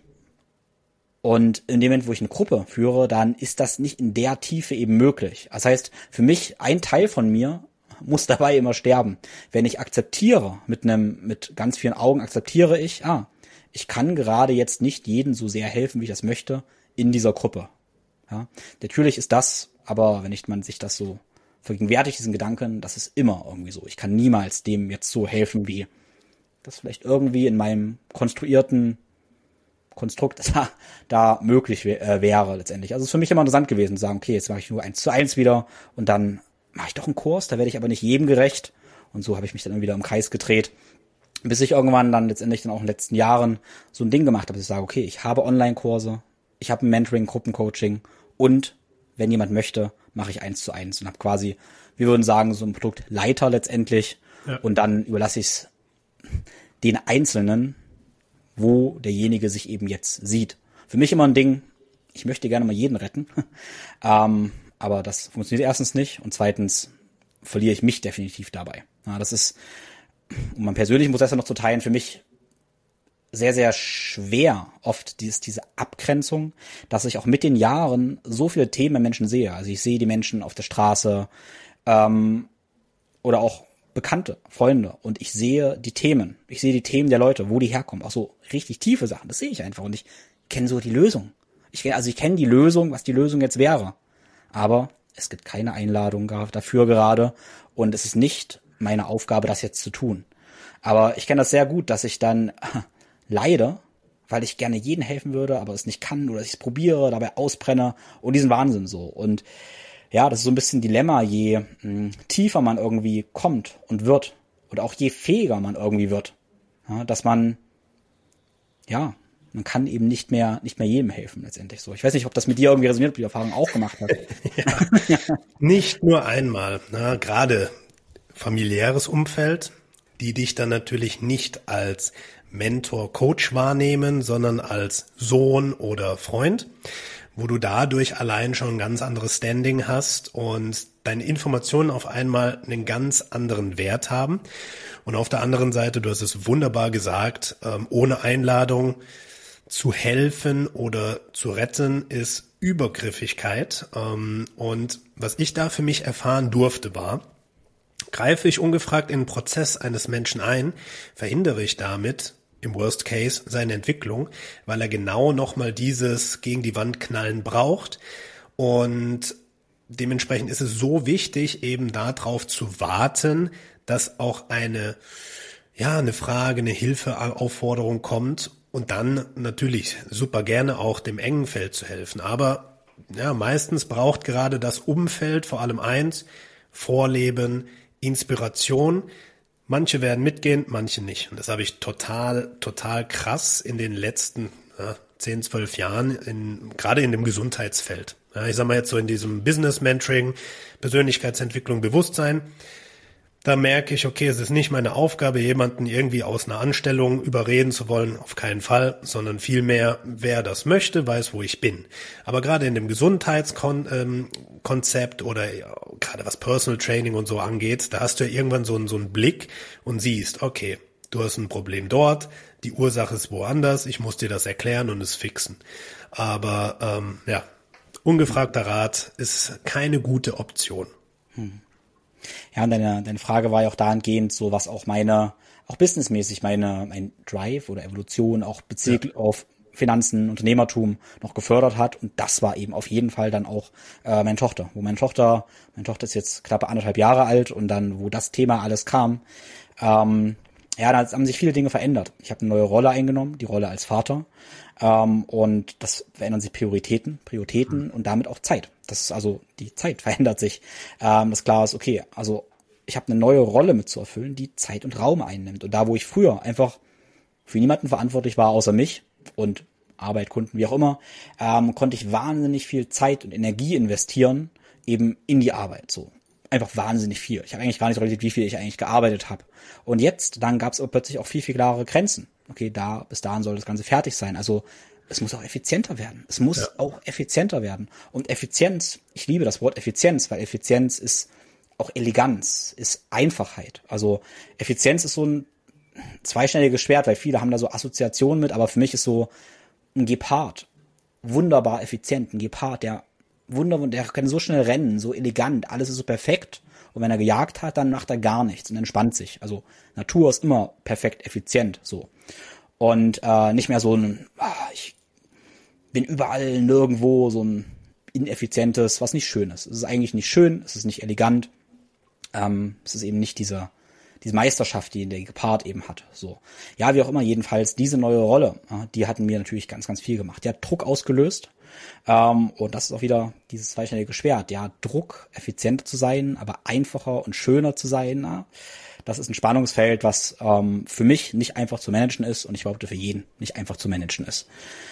Und in dem Moment, wo ich eine Gruppe führe, dann ist das nicht in der Tiefe eben möglich. Das heißt, für mich, ein Teil von mir muss dabei immer sterben. Wenn ich akzeptiere, mit einem, mit ganz vielen Augen akzeptiere ich, ah, ich kann gerade jetzt nicht jedem so sehr helfen, wie ich das möchte, in dieser Gruppe. Ja, natürlich ist das, aber wenn ich man sich das so vergegenwärtigt, diesen Gedanken, das ist immer irgendwie so. Ich kann niemals dem jetzt so helfen, wie das vielleicht irgendwie in meinem konstruierten Konstrukt da, da möglich wär, äh, wäre letztendlich. Also es ist für mich immer interessant gewesen zu sagen, okay, jetzt mache ich nur eins zu eins wieder und dann mache ich doch einen Kurs, da werde ich aber nicht jedem gerecht. Und so habe ich mich dann wieder im Kreis gedreht, bis ich irgendwann dann letztendlich dann auch in den letzten Jahren so ein Ding gemacht habe, dass ich sage, okay, ich habe Online-Kurse, ich habe ein Mentoring, Gruppencoaching und wenn jemand möchte, mache ich eins zu eins und habe quasi, wir würden sagen, so ein Produktleiter letztendlich ja. Und dann überlasse ich es den Einzelnen, wo derjenige sich eben jetzt sieht. Für mich immer ein Ding, ich möchte gerne mal jeden retten, ähm, aber das funktioniert erstens nicht und zweitens verliere ich mich definitiv dabei. Ja, das ist, um meinen persönlichen Prozess noch zu teilen, für mich sehr, sehr schwer oft dieses, diese Abgrenzung, dass ich auch mit den Jahren so viele Themen bei Menschen sehe. Also ich sehe die Menschen auf der Straße ähm, oder auch Bekannte, Freunde und ich sehe die Themen. Ich sehe die Themen der Leute, wo die herkommen. Auch so richtig tiefe Sachen, das sehe ich einfach und ich kenne so die Lösung. Ich, also ich kenne die Lösung, was die Lösung jetzt wäre. Aber es gibt keine Einladung dafür gerade und es ist nicht meine Aufgabe, das jetzt zu tun. Aber ich kenne das sehr gut, dass ich dann leide, weil ich gerne jedem helfen würde, aber es nicht kann oder ich es probiere, dabei ausbrenne und diesen Wahnsinn so. Und ja, das ist so ein bisschen Dilemma, je mh, tiefer man irgendwie kommt und wird und auch je fähiger man irgendwie wird, ja, dass man, ja, man kann eben nicht mehr nicht mehr jedem helfen letztendlich so. Ich weiß nicht, ob das mit dir irgendwie resoniert, ob du die Erfahrung auch gemacht hast. Ja, nicht nur einmal, na, gerade familiäres Umfeld, die dich dann natürlich nicht als Mentor, Coach wahrnehmen, sondern als Sohn oder Freund, wo du dadurch allein schon ein ganz anderes Standing hast und deine Informationen auf einmal einen ganz anderen Wert haben. Und auf der anderen Seite, du hast es wunderbar gesagt, ohne Einladung zu helfen oder zu retten ist Übergriffigkeit. Und was ich da für mich erfahren durfte, war, greife ich ungefragt in den Prozess eines Menschen ein, verhindere ich damit im Worst Case seine Entwicklung, weil er genau nochmal dieses gegen die Wand knallen braucht. Und dementsprechend ist es so wichtig, eben darauf zu warten, dass auch eine, ja, eine Frage, eine Hilfeaufforderung kommt und dann natürlich super gerne auch dem engen Feld zu helfen. Aber ja, meistens braucht gerade das Umfeld vor allem eins, Vorleben, Inspiration. Manche werden mitgehen, manche nicht. Und das habe ich total, total krass in den letzten ja, zehn, zwölf Jahren, in, gerade in dem Gesundheitsfeld. Ja, ich sag mal jetzt so in diesem Business-Mentoring, Persönlichkeitsentwicklung, Bewusstsein. Da merke ich, okay, es ist nicht meine Aufgabe, jemanden irgendwie aus einer Anstellung überreden zu wollen, auf keinen Fall, sondern vielmehr, wer das möchte, weiß, wo ich bin. Aber gerade in dem Gesundheitskonzept oder ja, gerade was Personal Training und so angeht, da hast du ja irgendwann so einen, so einen Blick und siehst, okay, du hast ein Problem dort, die Ursache ist woanders, ich muss dir das erklären und es fixen. Aber ähm, ja, ungefragter Rat ist keine gute Option. Hm. Ja, und deine, deine Frage war ja auch dahingehend, so was auch meine, auch businessmäßig meine, mein Drive oder Evolution auch bezüglich ja. auf Finanzen, Unternehmertum noch gefördert hat. Und das war eben auf jeden Fall dann auch äh, meine Tochter. Wo meine Tochter, meine Tochter ist jetzt knappe anderthalb Jahre alt und dann, wo das Thema alles kam, ähm, ja, da haben sich viele Dinge verändert. Ich habe eine neue Rolle eingenommen, die Rolle als Vater. Ähm, und das verändern sich Prioritäten, Prioritäten mhm. und damit auch Zeit. Das ist also, die Zeit verändert sich. Ähm, das klar ist, okay, also ich habe eine neue Rolle mit zu erfüllen, die Zeit und Raum einnimmt. Und da, wo ich früher einfach für niemanden verantwortlich war, außer mich und Arbeit, Kunden, wie auch immer, ähm, konnte ich wahnsinnig viel Zeit und Energie investieren, eben in die Arbeit, so. Einfach wahnsinnig viel. Ich habe eigentlich gar nicht realisiert, wie viel ich eigentlich gearbeitet habe. Und jetzt, dann gab es plötzlich auch viel, viel klarere Grenzen. Okay, da, bis dahin soll das Ganze fertig sein. Also es muss auch effizienter werden. Es muss ja. auch effizienter werden. Und Effizienz, ich liebe das Wort Effizienz, weil Effizienz ist auch Eleganz, ist Einfachheit. Also Effizienz ist so ein zweischneidiges Schwert, weil viele haben da so Assoziationen mit, aber für mich ist so ein Gepard wunderbar effizient. Ein Gepard, der wunderbar, der kann so schnell rennen, so elegant, alles ist so perfekt. Und wenn er gejagt hat, dann macht er gar nichts und entspannt sich. Also Natur ist immer perfekt effizient, so. Und äh, nicht mehr so ein, ah, ich bin überall nirgendwo, so ein ineffizientes, was nicht schön ist. Es ist eigentlich nicht schön, es ist nicht elegant, ähm, es ist eben nicht diese, diese Meisterschaft, die der Gepard eben hat. So, ja, wie auch immer, jedenfalls diese neue Rolle, äh, die hatten mir natürlich ganz, ganz viel gemacht. Die hat Druck ausgelöst. Ähm, und das ist auch wieder dieses zweischneidige Schwert. Ja, Druck, effizienter zu sein, aber einfacher und schöner zu sein. Na? Das ist ein Spannungsfeld, was ähm, für mich nicht einfach zu managen ist und ich behaupte für jeden nicht einfach zu managen ist.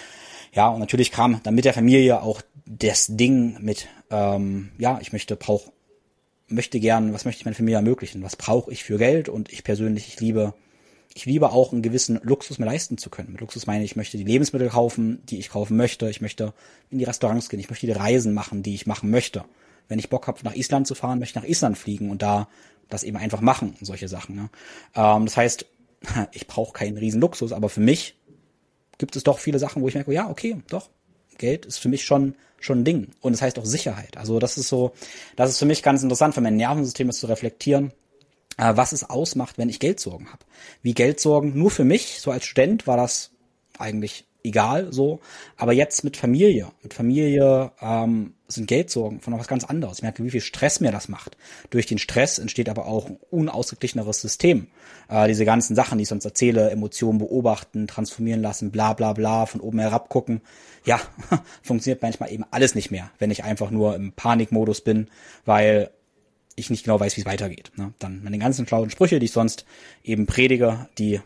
Ja, und natürlich kam dann mit der Familie auch das Ding mit, ähm, ja, ich möchte, brauch, möchte gern, was möchte ich meiner Familie ermöglichen? Was brauche ich für Geld? Und ich persönlich, ich liebe Ich liebe auch einen gewissen Luxus mir leisten zu können. Mit Luxus meine ich, ich möchte die Lebensmittel kaufen, die ich kaufen möchte. Ich möchte in die Restaurants gehen. Ich möchte die Reisen machen, die ich machen möchte. Wenn ich Bock habe, nach Island zu fahren, möchte ich nach Island fliegen und da das eben einfach machen und solche Sachen. Ne? Ähm, das heißt, ich brauche keinen riesen Luxus, aber für mich gibt es doch viele Sachen, wo ich merke, ja, okay, doch, Geld ist für mich schon schon ein Ding. Und das heißt auch Sicherheit. Also das ist so, das ist für mich ganz interessant, für mein Nervensystem ist zu reflektieren, was es ausmacht, wenn ich Geldsorgen habe. Wie Geldsorgen, nur für mich, so als Student war das eigentlich egal so, aber jetzt mit Familie, mit Familie ähm, sind Geldsorgen von was ganz anderes. Ich merke, wie viel Stress mir das macht. Durch den Stress entsteht aber auch ein unausgeglicheneres System. Äh, diese ganzen Sachen, die ich sonst erzähle, Emotionen beobachten, transformieren lassen, bla bla bla, von oben herab gucken, ja, funktioniert manchmal eben alles nicht mehr, wenn ich einfach nur im Panikmodus bin, weil ich nicht genau weiß, wie es weitergeht. Ne? Dann meine ganzen schlauen Sprüche, die ich sonst eben predige, die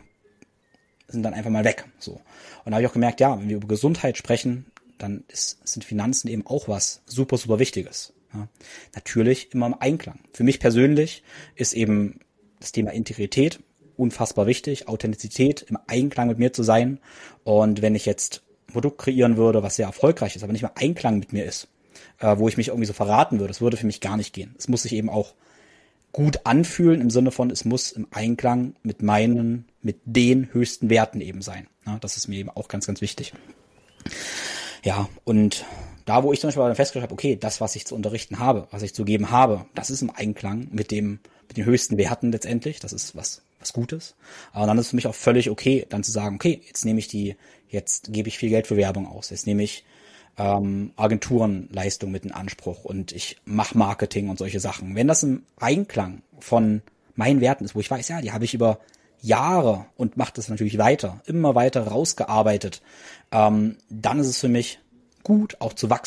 sind dann einfach mal weg. So. Und da habe ich auch gemerkt, ja, wenn wir über Gesundheit sprechen, dann ist, sind Finanzen eben auch was super, super Wichtiges. Ja? Natürlich immer im Einklang. Für mich persönlich ist eben das Thema Integrität unfassbar wichtig, Authentizität, im Einklang mit mir zu sein. Und wenn ich jetzt ein Produkt kreieren würde, was sehr erfolgreich ist, aber nicht mehr Einklang mit mir ist, äh, wo ich mich irgendwie so verraten würde, das würde für mich gar nicht gehen. Es muss sich eben auch gut anfühlen im Sinne von, es muss im Einklang mit meinen, mit den höchsten Werten eben sein. Ja, das ist mir eben auch ganz, ganz wichtig. Ja, und da, wo ich zum Beispiel dann festgestellt habe, okay, das, was ich zu unterrichten habe, was ich zu geben habe, das ist im Einklang mit dem, mit den höchsten Werten letztendlich, das ist was, was Gutes. Aber dann ist es für mich auch völlig okay, dann zu sagen, okay, jetzt nehme ich die, jetzt gebe ich viel Geld für Werbung aus, jetzt nehme ich ähm, Agenturenleistung mit in Anspruch und ich mache Marketing und solche Sachen. Wenn das im Einklang von meinen Werten ist, wo ich weiß, ja, die habe ich über Jahre und mache das natürlich weiter, immer weiter rausgearbeitet, ähm, dann ist es für mich gut, auch zu wachsen.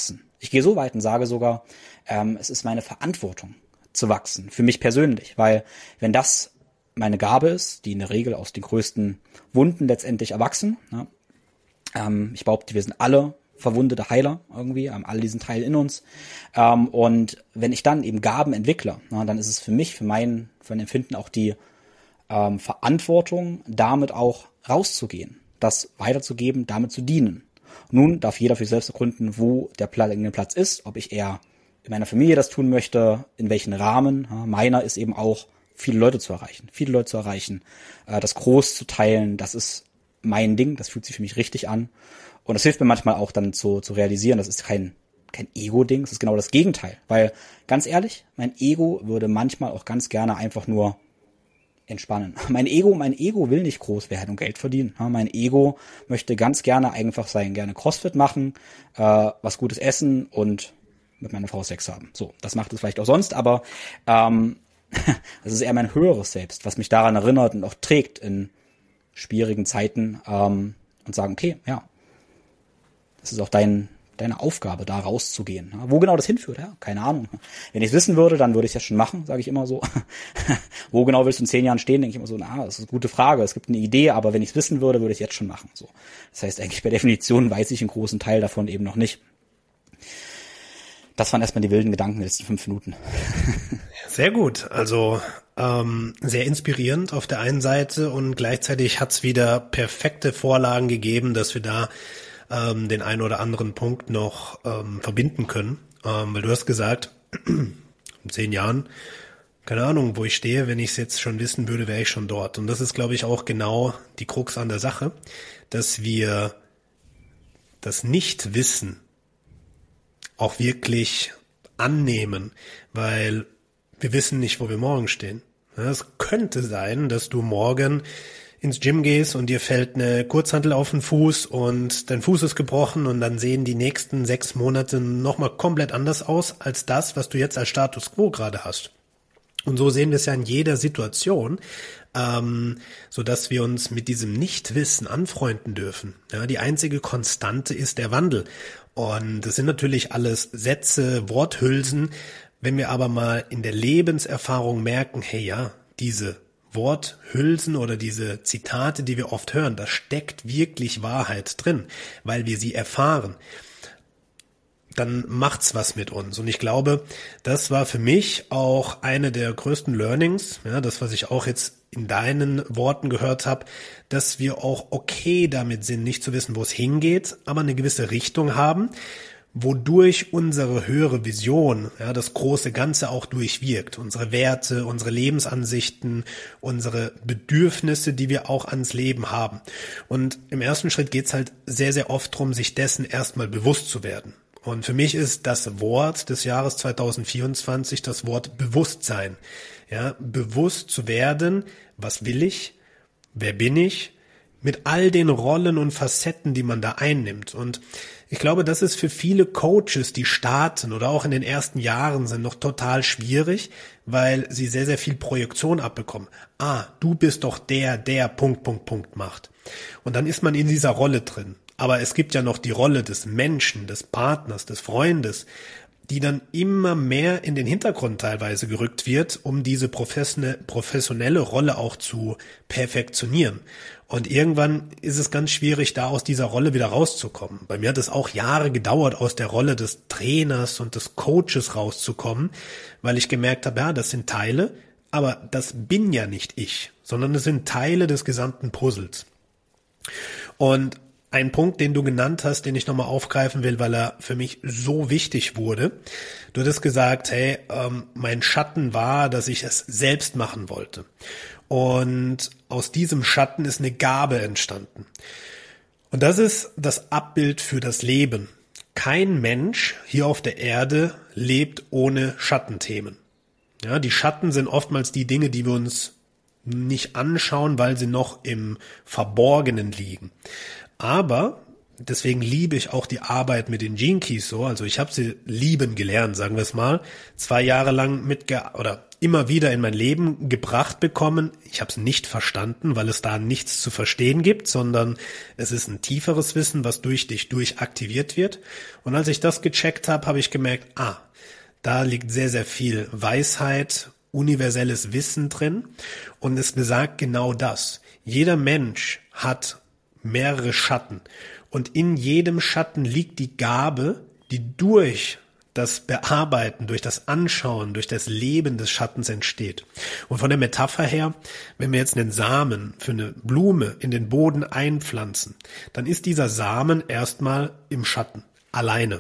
Ich gehe so weit und sage sogar, ähm, es ist meine Verantwortung zu wachsen, für mich persönlich, weil wenn das meine Gabe ist, die in der Regel aus den größten Wunden letztendlich erwachsen, ne? ähm, ich behaupte, wir sind alle verwundete Heiler irgendwie, haben alle diesen Teil in uns. Ähm, und wenn ich dann eben Gaben entwickle, na, dann ist es für mich, für mein, für mein Empfinden auch die ähm, Verantwortung, damit auch rauszugehen, das weiterzugeben, damit zu dienen. Nun darf jeder für sich selbst ergründen, wo der Platz ist, ob ich eher in meiner Familie das tun möchte, in welchen Rahmen. Ja, meiner ist eben auch, viele Leute zu erreichen, viele Leute zu erreichen, äh, das groß zu teilen, das ist mein Ding, das fühlt sich für mich richtig an. Und das hilft mir manchmal auch dann zu, zu realisieren, das ist kein, kein Ego-Ding, das ist genau das Gegenteil. Weil, ganz ehrlich, mein Ego würde manchmal auch ganz gerne einfach nur entspannen. Mein Ego, mein Ego will nicht groß werden und Geld verdienen. Mein Ego möchte ganz gerne einfach sein, gerne CrossFit machen, äh, was Gutes essen und mit meiner Frau Sex haben. So, das macht es vielleicht auch sonst, aber ähm, das ist eher mein höheres Selbst, was mich daran erinnert und auch trägt in schwierigen Zeiten ähm, und sagen, okay, ja, es ist auch dein, deine Aufgabe, da rauszugehen. Wo genau das hinführt, ja, keine Ahnung. Wenn ich es wissen würde, dann würde ich es ja schon machen, sage ich immer so. Wo genau willst du in zehn Jahren stehen, denke ich immer so, na, das ist eine gute Frage, es gibt eine Idee, aber wenn ich es wissen würde, würde ich es jetzt schon machen. So. Das heißt, eigentlich per Definition weiß ich einen großen Teil davon eben noch nicht. Das waren erstmal die wilden Gedanken der letzten fünf Minuten. Sehr gut, also ähm, sehr inspirierend auf der einen Seite und gleichzeitig hat's wieder perfekte Vorlagen gegeben, dass wir da ähm, den einen oder anderen Punkt noch ähm, verbinden können. Ähm, weil du hast gesagt, in zehn Jahren, keine Ahnung, wo ich stehe, wenn ich es jetzt schon wissen würde, wäre ich schon dort. Und das ist, glaube ich, auch genau die Krux an der Sache, dass wir das Nichtwissen auch wirklich annehmen, weil wir wissen nicht, wo wir morgen stehen. Es könnte sein, dass du morgen ins Gym gehst und dir fällt eine Kurzhantel auf den Fuß und dein Fuß ist gebrochen und dann sehen die nächsten sechs Monate nochmal komplett anders aus als das, was du jetzt als Status Quo gerade hast. Und so sehen wir es ja in jeder Situation, ähm, so dass wir uns mit diesem Nichtwissen anfreunden dürfen. Ja, die einzige Konstante ist der Wandel. Und das sind natürlich alles Sätze, Worthülsen. Wenn wir aber mal in der Lebenserfahrung merken, hey ja, diese Worthülsen oder diese Zitate, die wir oft hören, da steckt wirklich Wahrheit drin, weil wir sie erfahren, dann macht's was mit uns. Und ich glaube, das war für mich auch eine der größten Learnings, ja, das, was ich auch jetzt in deinen Worten gehört habe, dass wir auch okay damit sind, nicht zu wissen, wo es hingeht, aber eine gewisse Richtung haben, wodurch unsere höhere Vision, ja, das große Ganze auch durchwirkt. Unsere Werte, unsere Lebensansichten, unsere Bedürfnisse, die wir auch ans Leben haben. Und im ersten Schritt geht's halt sehr, sehr oft darum, sich dessen erstmal bewusst zu werden. Und für mich ist das Wort des Jahres zwanzig vierundzwanzig das Wort Bewusstsein. Ja, bewusst zu werden, was will ich, wer bin ich, mit all den Rollen und Facetten, die man da einnimmt. Und ich glaube, das ist für viele Coaches, die starten oder auch in den ersten Jahren sind, noch total schwierig, weil sie sehr, sehr viel Projektion abbekommen. Ah, du bist doch der, der Punkt, Punkt, Punkt macht. Und dann ist man in dieser Rolle drin. Aber es gibt ja noch die Rolle des Menschen, des Partners, des Freundes, die dann immer mehr in den Hintergrund teilweise gerückt wird, um diese professionelle Rolle auch zu perfektionieren. Und irgendwann ist es ganz schwierig, da aus dieser Rolle wieder rauszukommen. Bei mir hat es auch Jahre gedauert, aus der Rolle des Trainers und des Coaches rauszukommen, weil ich gemerkt habe, ja, das sind Teile, aber das bin ja nicht ich, sondern das sind Teile des gesamten Puzzles. Und ein Punkt, den du genannt hast, den ich nochmal aufgreifen will, weil er für mich so wichtig wurde. Du hattest gesagt, hey, ähm, mein Schatten war, dass ich es selbst machen wollte. Und aus diesem Schatten ist eine Gabe entstanden. Und das ist das Abbild für das Leben. Kein Mensch hier auf der Erde lebt ohne Schattenthemen. Ja, die Schatten sind oftmals die Dinge, die wir uns nicht anschauen, weil sie noch im Verborgenen liegen. Aber deswegen liebe ich auch die Arbeit mit den Gene Keys so. Also ich habe sie lieben gelernt, sagen wir es mal. Zwei Jahre lang mitge oder immer wieder in mein Leben gebracht bekommen. Ich habe es nicht verstanden, weil es da nichts zu verstehen gibt, sondern es ist ein tieferes Wissen, was durch dich durchaktiviert wird. Und als ich das gecheckt habe, habe ich gemerkt, ah, da liegt sehr, sehr viel Weisheit, universelles Wissen drin. Und es besagt genau das. Jeder Mensch hat mehrere Schatten. Und in jedem Schatten liegt die Gabe, die durch das Bearbeiten, durch das Anschauen, durch das Leben des Schattens entsteht. Und von der Metapher her, wenn wir jetzt einen Samen für eine Blume in den Boden einpflanzen, dann ist dieser Samen erstmal im Schatten, alleine.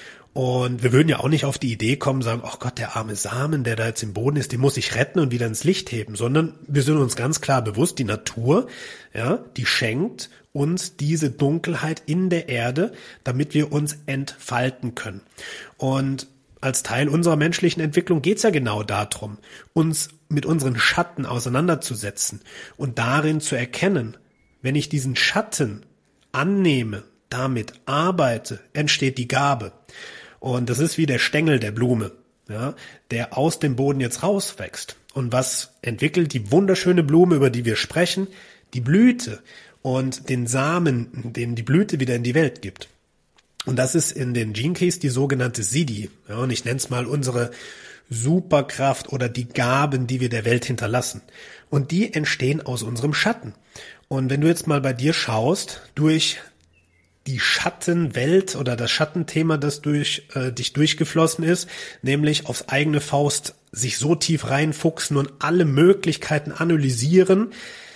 Und wir würden ja auch nicht auf die Idee kommen, sagen, ach Gott, der arme Samen, der da jetzt im Boden ist, den muss ich retten und wieder ins Licht heben, sondern wir sind uns ganz klar bewusst, die Natur, ja, die schenkt uns diese Dunkelheit in der Erde, damit wir uns entfalten können. Und als Teil unserer menschlichen Entwicklung geht's ja genau darum, uns mit unseren Schatten auseinanderzusetzen und darin zu erkennen, wenn ich diesen Schatten annehme, damit arbeite, entsteht die Gabe. Und das ist wie der Stängel der Blume, ja, der aus dem Boden jetzt rauswächst. Und was entwickelt die wunderschöne Blume, über die wir sprechen? Die Blüte und den Samen, den die Blüte wieder in die Welt gibt. Und das ist in den Gene Keys die sogenannte Siddhi. Ja, und ich nenne es mal unsere Superkraft oder die Gaben, die wir der Welt hinterlassen. Und die entstehen aus unserem Schatten. Und wenn du jetzt mal bei dir schaust, durch die Schattenwelt oder das Schattenthema, das durch äh, dich durchgeflossen ist, nämlich aufs eigene Faust sich so tief reinfuchsen und alle Möglichkeiten analysieren,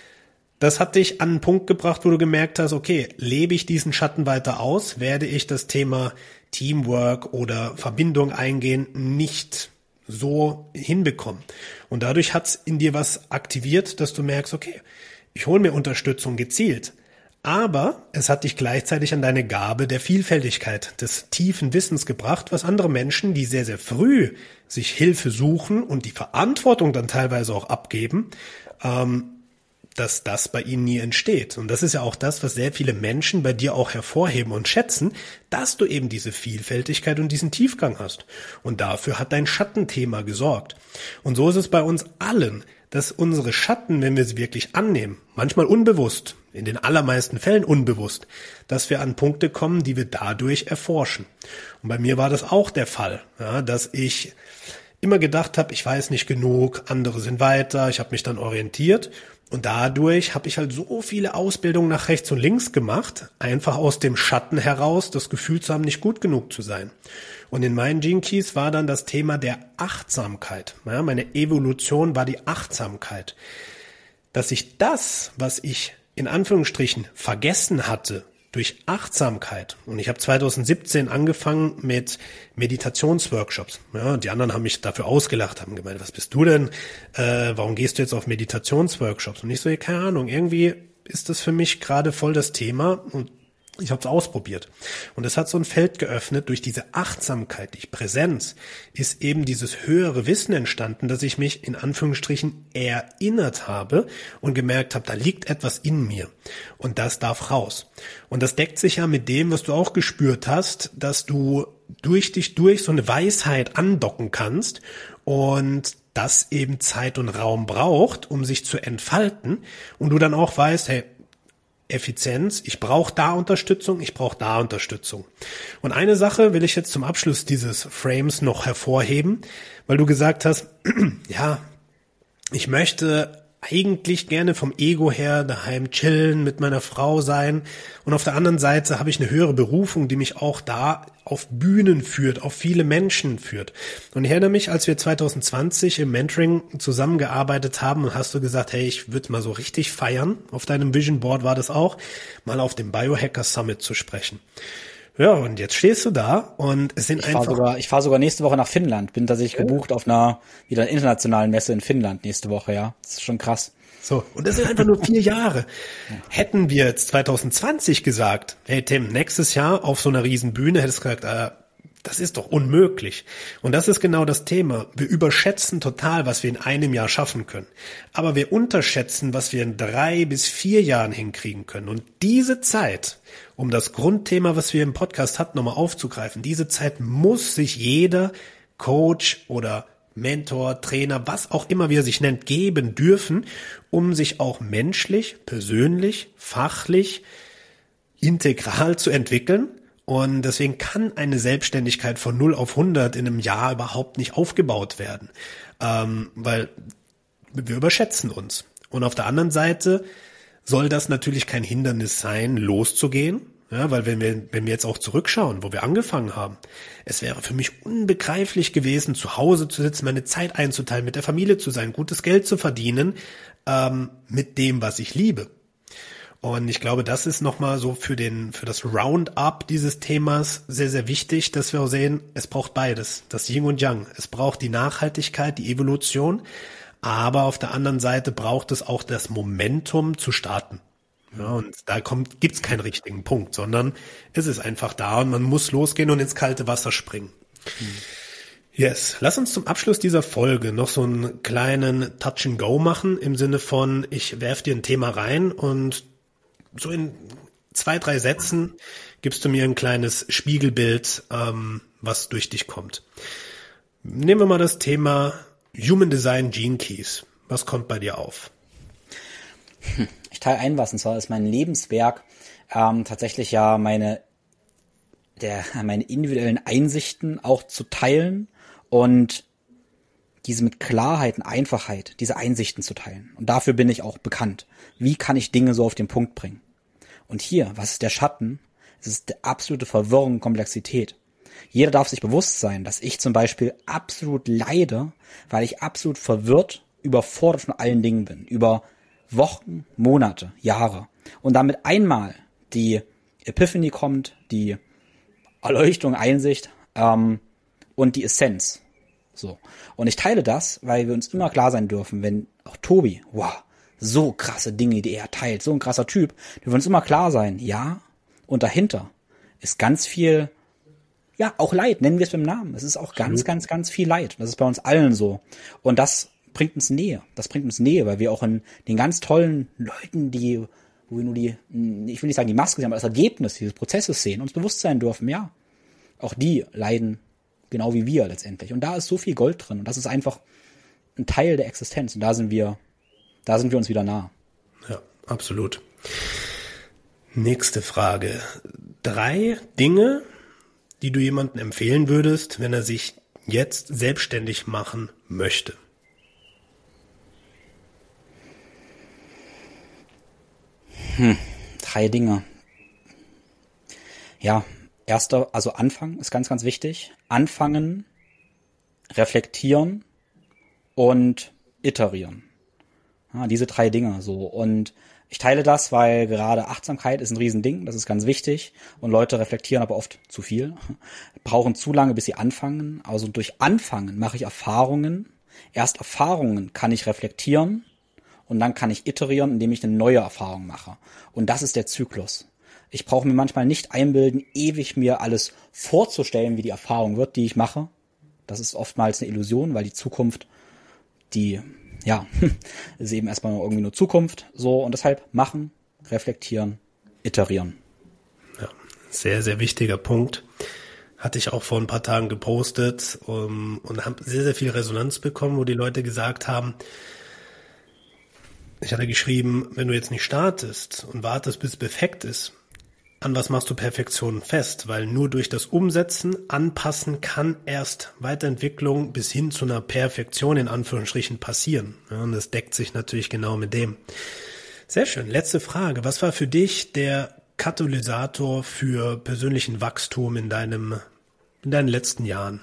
das hat dich an einen Punkt gebracht, wo du gemerkt hast, okay, lebe ich diesen Schatten weiter aus, werde ich das Thema Teamwork oder Verbindung eingehen nicht so hinbekommen. Und dadurch hat's in dir was aktiviert, dass du merkst, okay, ich hole mir Unterstützung gezielt. Aber es hat dich gleichzeitig an deine Gabe der Vielfältigkeit, des tiefen Wissens gebracht, was andere Menschen, die sehr, sehr früh sich Hilfe suchen und die Verantwortung dann teilweise auch abgeben, ähm, dass das bei ihnen nie entsteht. Und das ist ja auch das, was sehr viele Menschen bei dir auch hervorheben und schätzen, dass du eben diese Vielfältigkeit und diesen Tiefgang hast. Und dafür hat dein Schattenthema gesorgt. Und so ist es bei uns allen, dass unsere Schatten, wenn wir sie wirklich annehmen, manchmal unbewusst, in den allermeisten Fällen unbewusst, dass wir an Punkte kommen, die wir dadurch erforschen. Und bei mir war das auch der Fall, ja, dass ich immer gedacht habe, ich weiß nicht genug, andere sind weiter, ich habe mich dann orientiert und dadurch habe ich halt so viele Ausbildungen nach rechts und links gemacht, einfach aus dem Schatten heraus das Gefühl zu haben, nicht gut genug zu sein. Und in meinen Gene Keys war dann das Thema der Achtsamkeit. Ja, meine Evolution war die Achtsamkeit. Dass ich das, was ich in Anführungsstrichen vergessen hatte, durch Achtsamkeit. Und ich habe zwanzig siebzehn angefangen mit Meditationsworkshops. Ja, die anderen haben mich dafür ausgelacht, haben gemeint, was bist du denn? Äh, warum gehst du jetzt auf Meditationsworkshops? Und ich so, ja, keine Ahnung, irgendwie ist das für mich gerade voll das Thema und ich habe es ausprobiert. Und es hat so ein Feld geöffnet. Durch diese Achtsamkeit, die Präsenz, ist eben dieses höhere Wissen entstanden, dass ich mich in Anführungsstrichen erinnert habe und gemerkt habe, da liegt etwas in mir. Und das darf raus. Und das deckt sich ja mit dem, was du auch gespürt hast, dass du durch dich durch so eine Weisheit andocken kannst und das eben Zeit und Raum braucht, um sich zu entfalten. Und du dann auch weißt, hey, Effizienz, ich brauche da Unterstützung, ich brauche da Unterstützung. Und eine Sache will ich jetzt zum Abschluss dieses Frames noch hervorheben, weil du gesagt hast, ja, ich möchte eigentlich gerne vom Ego her daheim chillen, mit meiner Frau sein und auf der anderen Seite habe ich eine höhere Berufung, die mich auch da auf Bühnen führt, auf viele Menschen führt. Und ich erinnere mich, als wir zwanzig zwanzig im Mentoring zusammengearbeitet haben und hast du gesagt, hey, ich würde mal so richtig feiern, auf deinem Vision Board war das auch, mal auf dem Biohacker Summit zu sprechen. Ja, und jetzt stehst du da und es sind ich einfach... Fahr sogar, ich fahre sogar nächste Woche nach Finnland, bin tatsächlich oh. gebucht auf einer wieder internationalen Messe in Finnland nächste Woche, ja. Das ist schon krass. So, und das sind einfach nur vier Jahre. Hätten wir jetzt zwanzig zwanzig gesagt, hey Tim, nächstes Jahr auf so einer riesen Bühne, hättest du gesagt, äh, Das ist doch unmöglich. Und das ist genau das Thema. Wir überschätzen total, was wir in einem Jahr schaffen können. Aber wir unterschätzen, was wir in drei bis vier Jahren hinkriegen können. Und diese Zeit, um das Grundthema, was wir im Podcast hatten, nochmal aufzugreifen, diese Zeit muss sich jeder Coach oder Mentor, Trainer, was auch immer wie er sich nennt, geben dürfen, um sich auch menschlich, persönlich, fachlich, integral zu entwickeln. Und deswegen kann eine Selbstständigkeit von null auf hundert in einem Jahr überhaupt nicht aufgebaut werden, ähm, weil wir überschätzen uns. Und auf der anderen Seite soll das natürlich kein Hindernis sein, loszugehen, ja, weil wenn wir, wenn wir jetzt auch zurückschauen, wo wir angefangen haben, es wäre für mich unbegreiflich gewesen, zu Hause zu sitzen, meine Zeit einzuteilen, mit der Familie zu sein, gutes Geld zu verdienen, ähm, mit dem, was ich liebe. Und ich glaube, das ist nochmal so für den, für das Roundup dieses Themas sehr, sehr wichtig, dass wir auch sehen, es braucht beides, das Yin und Yang. Es braucht die Nachhaltigkeit, die Evolution, aber auf der anderen Seite braucht es auch das Momentum zu starten. Ja, und da kommt, gibt's keinen richtigen Punkt, sondern es ist einfach da und man muss losgehen und ins kalte Wasser springen. Mhm. Yes, lass uns zum Abschluss dieser Folge noch so einen kleinen Touch and Go machen, im Sinne von, ich werf dir ein Thema rein und so in zwei, drei Sätzen gibst du mir ein kleines Spiegelbild, ähm, was durch dich kommt. Nehmen wir mal das Thema Human Design Gene Keys. Was kommt bei dir auf? Ich teile ein was, und zwar ist mein Lebenswerk ähm, tatsächlich ja meine, der, meine individuellen Einsichten auch zu teilen und diese mit Klarheit und Einfachheit, diese Einsichten zu teilen. Und dafür bin ich auch bekannt. Wie kann ich Dinge so auf den Punkt bringen? Und hier, was ist der Schatten? Es ist die absolute Verwirrung und Komplexität. Jeder darf sich bewusst sein, dass ich zum Beispiel absolut leide, weil ich absolut verwirrt, überfordert von allen Dingen bin. Über Wochen, Monate, Jahre. Und damit einmal die Epiphany kommt, die Erleuchtung, Einsicht ähm, und die Essenz. So. Und ich teile das, weil wir uns immer klar sein dürfen, wenn auch Tobi, wow, so krasse Dinge, die er teilt, so ein krasser Typ, wir wollen uns immer klar sein, ja, und dahinter ist ganz viel, ja, auch Leid, nennen wir es beim Namen. Es ist auch ganz, mhm. ganz, ganz viel Leid. Das ist bei uns allen so. Und das bringt uns Nähe. Das bringt uns Nähe, weil wir auch in den ganz tollen Leuten, die, wo wir nur die, ich will nicht sagen die Maske sehen, aber das Ergebnis dieses Prozesses sehen, uns bewusst sein dürfen, ja, auch die leiden genau wie wir letztendlich. Und da ist so viel Gold drin. Und das ist einfach ein Teil der Existenz. Und da sind wir, da sind wir uns wieder nah. Ja, absolut. Nächste Frage. Drei Dinge, die du jemandem empfehlen würdest, wenn er sich jetzt selbstständig machen möchte. Hm, drei Dinge. Ja, erster, also Anfang ist ganz, ganz wichtig. Anfangen, reflektieren und iterieren. Ja, diese drei Dinge so. Und ich teile das, weil gerade Achtsamkeit ist ein Riesending, das ist ganz wichtig. Und Leute reflektieren aber oft zu viel, brauchen zu lange, bis sie anfangen. Also durch Anfangen mache ich Erfahrungen. Erst Erfahrungen kann ich reflektieren und dann kann ich iterieren, indem ich eine neue Erfahrung mache. Und das ist der Zyklus. Ich brauche mir manchmal nicht einbilden, ewig mir alles vorzustellen, wie die Erfahrung wird, die ich mache. Das ist oftmals eine Illusion, weil die Zukunft, die, ja, ist eben erstmal irgendwie nur Zukunft. So, und deshalb machen, reflektieren, iterieren. Ja, sehr, sehr wichtiger Punkt. Hatte ich auch vor ein paar Tagen gepostet um, und habe sehr, sehr viel Resonanz bekommen, wo die Leute gesagt haben, ich hatte geschrieben, wenn du jetzt nicht startest und wartest, bis es perfekt ist, an was machst du Perfektion fest? Weil nur durch das Umsetzen, Anpassen kann erst Weiterentwicklung bis hin zu einer Perfektion in Anführungsstrichen passieren. Ja, und das deckt sich natürlich genau mit dem. Sehr schön. Letzte Frage. Was war für dich der Katalysator für persönlichen Wachstum in deinem, in deinen letzten Jahren?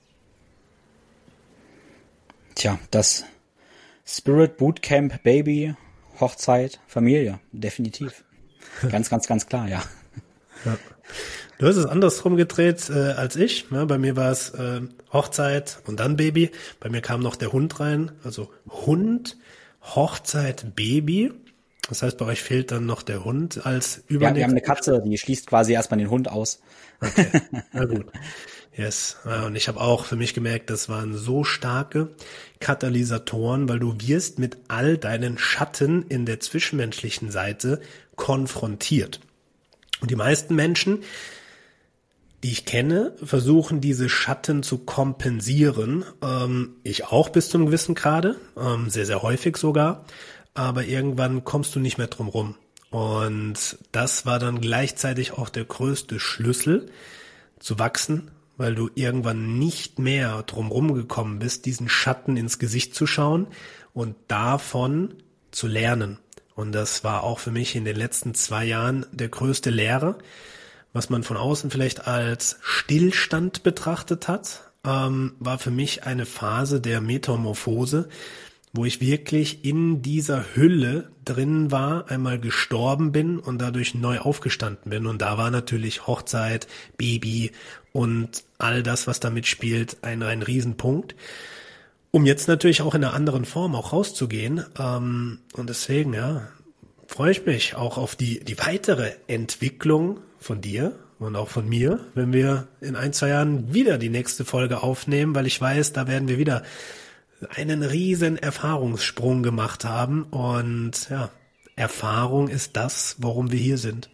Tja, das Spirit Bootcamp Baby, Hochzeit, Familie, definitiv. Ganz, ganz, ganz klar, ja. Ja. Du hast es andersrum gedreht äh, als ich. Ja, bei mir war es äh, Hochzeit und dann Baby. Bei mir kam noch der Hund rein. Also Hund, Hochzeit, Baby. Das heißt, bei euch fehlt dann noch der Hund als Ja, Übernächste? wir haben eine Katze, die schließt quasi erstmal den Hund aus. Okay, na gut. Yes. Ja, und ich habe auch für mich gemerkt, das waren so starke Katalysatoren, weil du wirst mit all deinen Schatten in der zwischenmenschlichen Seite konfrontiert. Und die meisten Menschen, die ich kenne, versuchen diese Schatten zu kompensieren. Ähm, ich auch bis zu einem gewissen Grade, ähm, sehr, sehr häufig sogar. Aber irgendwann kommst du nicht mehr drum rum. Und das war dann gleichzeitig auch der größte Schlüssel zu wachsen, weil du irgendwann nicht mehr drumherum gekommen bist, diesen Schatten ins Gesicht zu schauen und davon zu lernen. Und das war auch für mich in den letzten zwei Jahren der größte Lehre, was man von außen vielleicht als Stillstand betrachtet hat, ähm, war für mich eine Phase der Metamorphose, wo ich wirklich in dieser Hülle drin war, einmal gestorben bin und dadurch neu aufgestanden bin. Und da war natürlich Hochzeit, Baby und all das, was damit spielt, ein, ein Riesenpunkt. Um jetzt natürlich auch in einer anderen Form auch rauszugehen. Ähm, und deswegen, ja, freue ich mich auch auf die, die weitere Entwicklung von dir und auch von mir, wenn wir in ein, zwei Jahren wieder die nächste Folge aufnehmen, weil ich weiß, da werden wir wieder einen riesen Erfahrungssprung gemacht haben und ja, Erfahrung ist das, warum wir hier sind.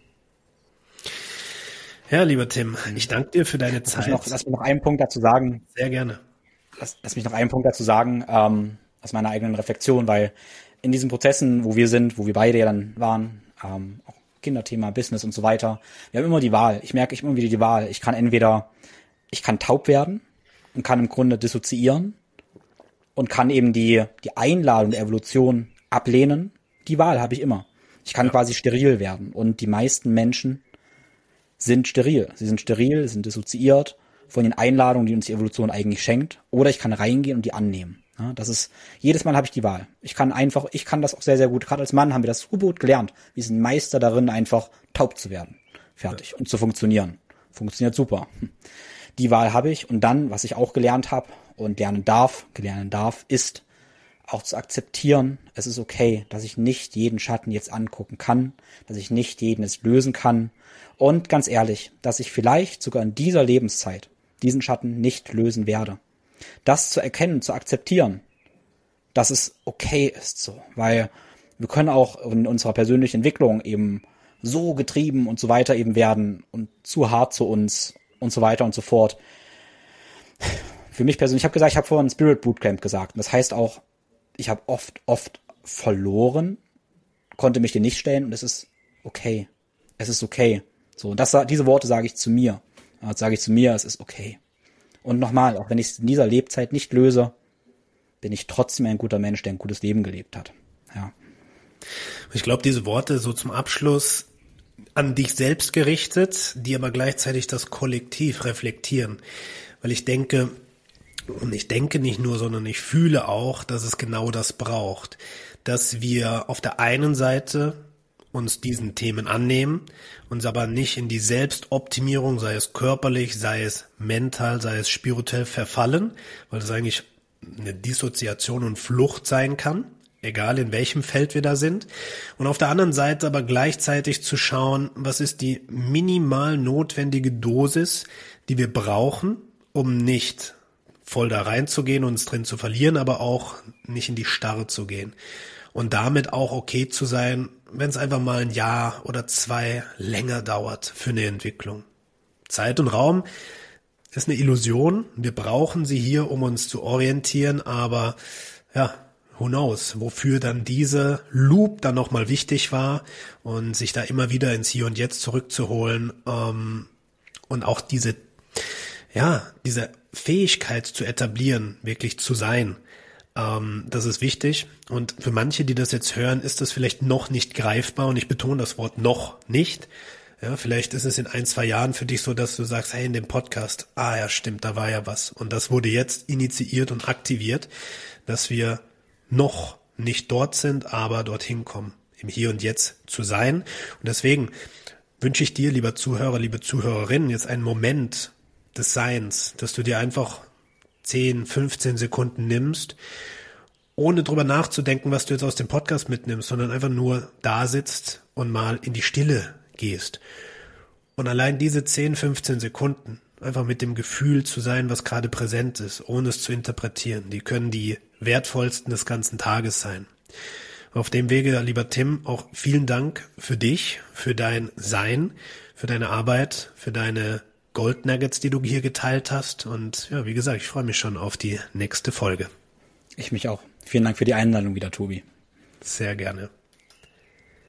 Ja, lieber Tim, ich danke dir für deine Lass Zeit. mich noch, lass mich noch einen Punkt dazu sagen. Sehr gerne. Lass, lass mich noch einen Punkt dazu sagen, ähm, aus meiner eigenen Reflexion, weil in diesen Prozessen, wo wir sind, wo wir beide ja dann waren, ähm, auch Kinderthema, Business und so weiter, wir haben immer die Wahl. Ich merke, ich habe immer wieder die Wahl. Ich kann entweder, ich kann taub werden und kann im Grunde dissoziieren und kann eben die die Einladung der Evolution ablehnen. Die Wahl habe ich immer. Ich kann ja. quasi steril werden. Und die meisten Menschen sind steril. Sie sind steril, sind dissoziiert von den Einladungen, die uns die Evolution eigentlich schenkt. Oder ich kann reingehen und die annehmen. Ja, das ist, jedes Mal habe ich die Wahl. Ich kann einfach, ich kann das auch sehr, sehr gut. Gerade als Mann haben wir das so gut gelernt. Wir sind Meister darin, einfach taub zu werden. Fertig. Ja. Und zu funktionieren. Funktioniert super. Die Wahl habe ich. Und dann, was ich auch gelernt habe und lernen darf, gelernt darf, ist auch zu akzeptieren, es ist okay, dass ich nicht jeden Schatten jetzt angucken kann, dass ich nicht jeden jetzt lösen kann. Und ganz ehrlich, dass ich vielleicht sogar in dieser Lebenszeit diesen Schatten nicht lösen werde. Das zu erkennen, zu akzeptieren, dass es okay ist so, weil wir können auch in unserer persönlichen Entwicklung eben so getrieben und so weiter eben werden und zu hart zu uns und so weiter und so fort. Für mich persönlich, ich habe gesagt, ich habe vorhin Spirit Bootcamp gesagt. Das heißt auch, ich habe oft, oft verloren, konnte mich dem nicht stellen und es ist okay. Es ist okay. So, und das, diese Worte sage ich zu mir. Das sage ich zu mir, es ist okay. Und nochmal, auch wenn ich es in dieser Lebzeit nicht löse, bin ich trotzdem ein guter Mensch, der ein gutes Leben gelebt hat. Ja. Ich glaube, diese Worte so zum Abschluss an dich selbst gerichtet, die aber gleichzeitig das Kollektiv reflektieren. Weil ich denke, und ich denke nicht nur, sondern ich fühle auch, dass es genau das braucht. Dass wir auf der einen Seite uns diesen Themen annehmen, uns aber nicht in die Selbstoptimierung, sei es körperlich, sei es mental, sei es spirituell verfallen, weil das eigentlich eine Dissoziation und Flucht sein kann, egal in welchem Feld wir da sind. Und auf der anderen Seite aber gleichzeitig zu schauen, was ist die minimal notwendige Dosis, die wir brauchen, um nicht voll da reinzugehen, uns drin zu verlieren, aber auch nicht in die Starre zu gehen. Und damit auch okay zu sein, wenn es einfach mal ein Jahr oder zwei länger dauert für eine Entwicklung. Zeit und Raum ist eine Illusion. Wir brauchen sie hier, um uns zu orientieren, aber ja, who knows, wofür dann diese Loop dann nochmal wichtig war und sich da immer wieder ins Hier und Jetzt zurückzuholen ähm, und auch diese, ja, diese Fähigkeit zu etablieren, wirklich zu sein. Ähm, das ist wichtig und für manche, die das jetzt hören, ist das vielleicht noch nicht greifbar und ich betone das Wort noch nicht. Ja, vielleicht ist es in ein, zwei Jahren für dich so, dass du sagst, hey, in dem Podcast, ah ja, stimmt, da war ja was und das wurde jetzt initiiert und aktiviert, dass wir noch nicht dort sind, aber dorthin kommen, im Hier und Jetzt zu sein und deswegen wünsche ich dir, lieber Zuhörer, liebe Zuhörerinnen, jetzt einen Moment des Seins, dass du dir einfach zehn, fünfzehn Sekunden nimmst ohne drüber nachzudenken, was du jetzt aus dem Podcast mitnimmst, sondern einfach nur da sitzt und mal in die Stille gehst. Und allein diese zehn, fünfzehn Sekunden, einfach mit dem Gefühl zu sein, was gerade präsent ist, ohne es zu interpretieren, die können die wertvollsten des ganzen Tages sein. Auf dem Wege, lieber Tim, auch vielen Dank für dich, für dein Sein, für deine Arbeit, für deine Gold Nuggets, die du hier geteilt hast. Und ja, wie gesagt, ich freue mich schon auf die nächste Folge. Ich mich auch. Vielen Dank für die Einladung wieder, Tobi. Sehr gerne.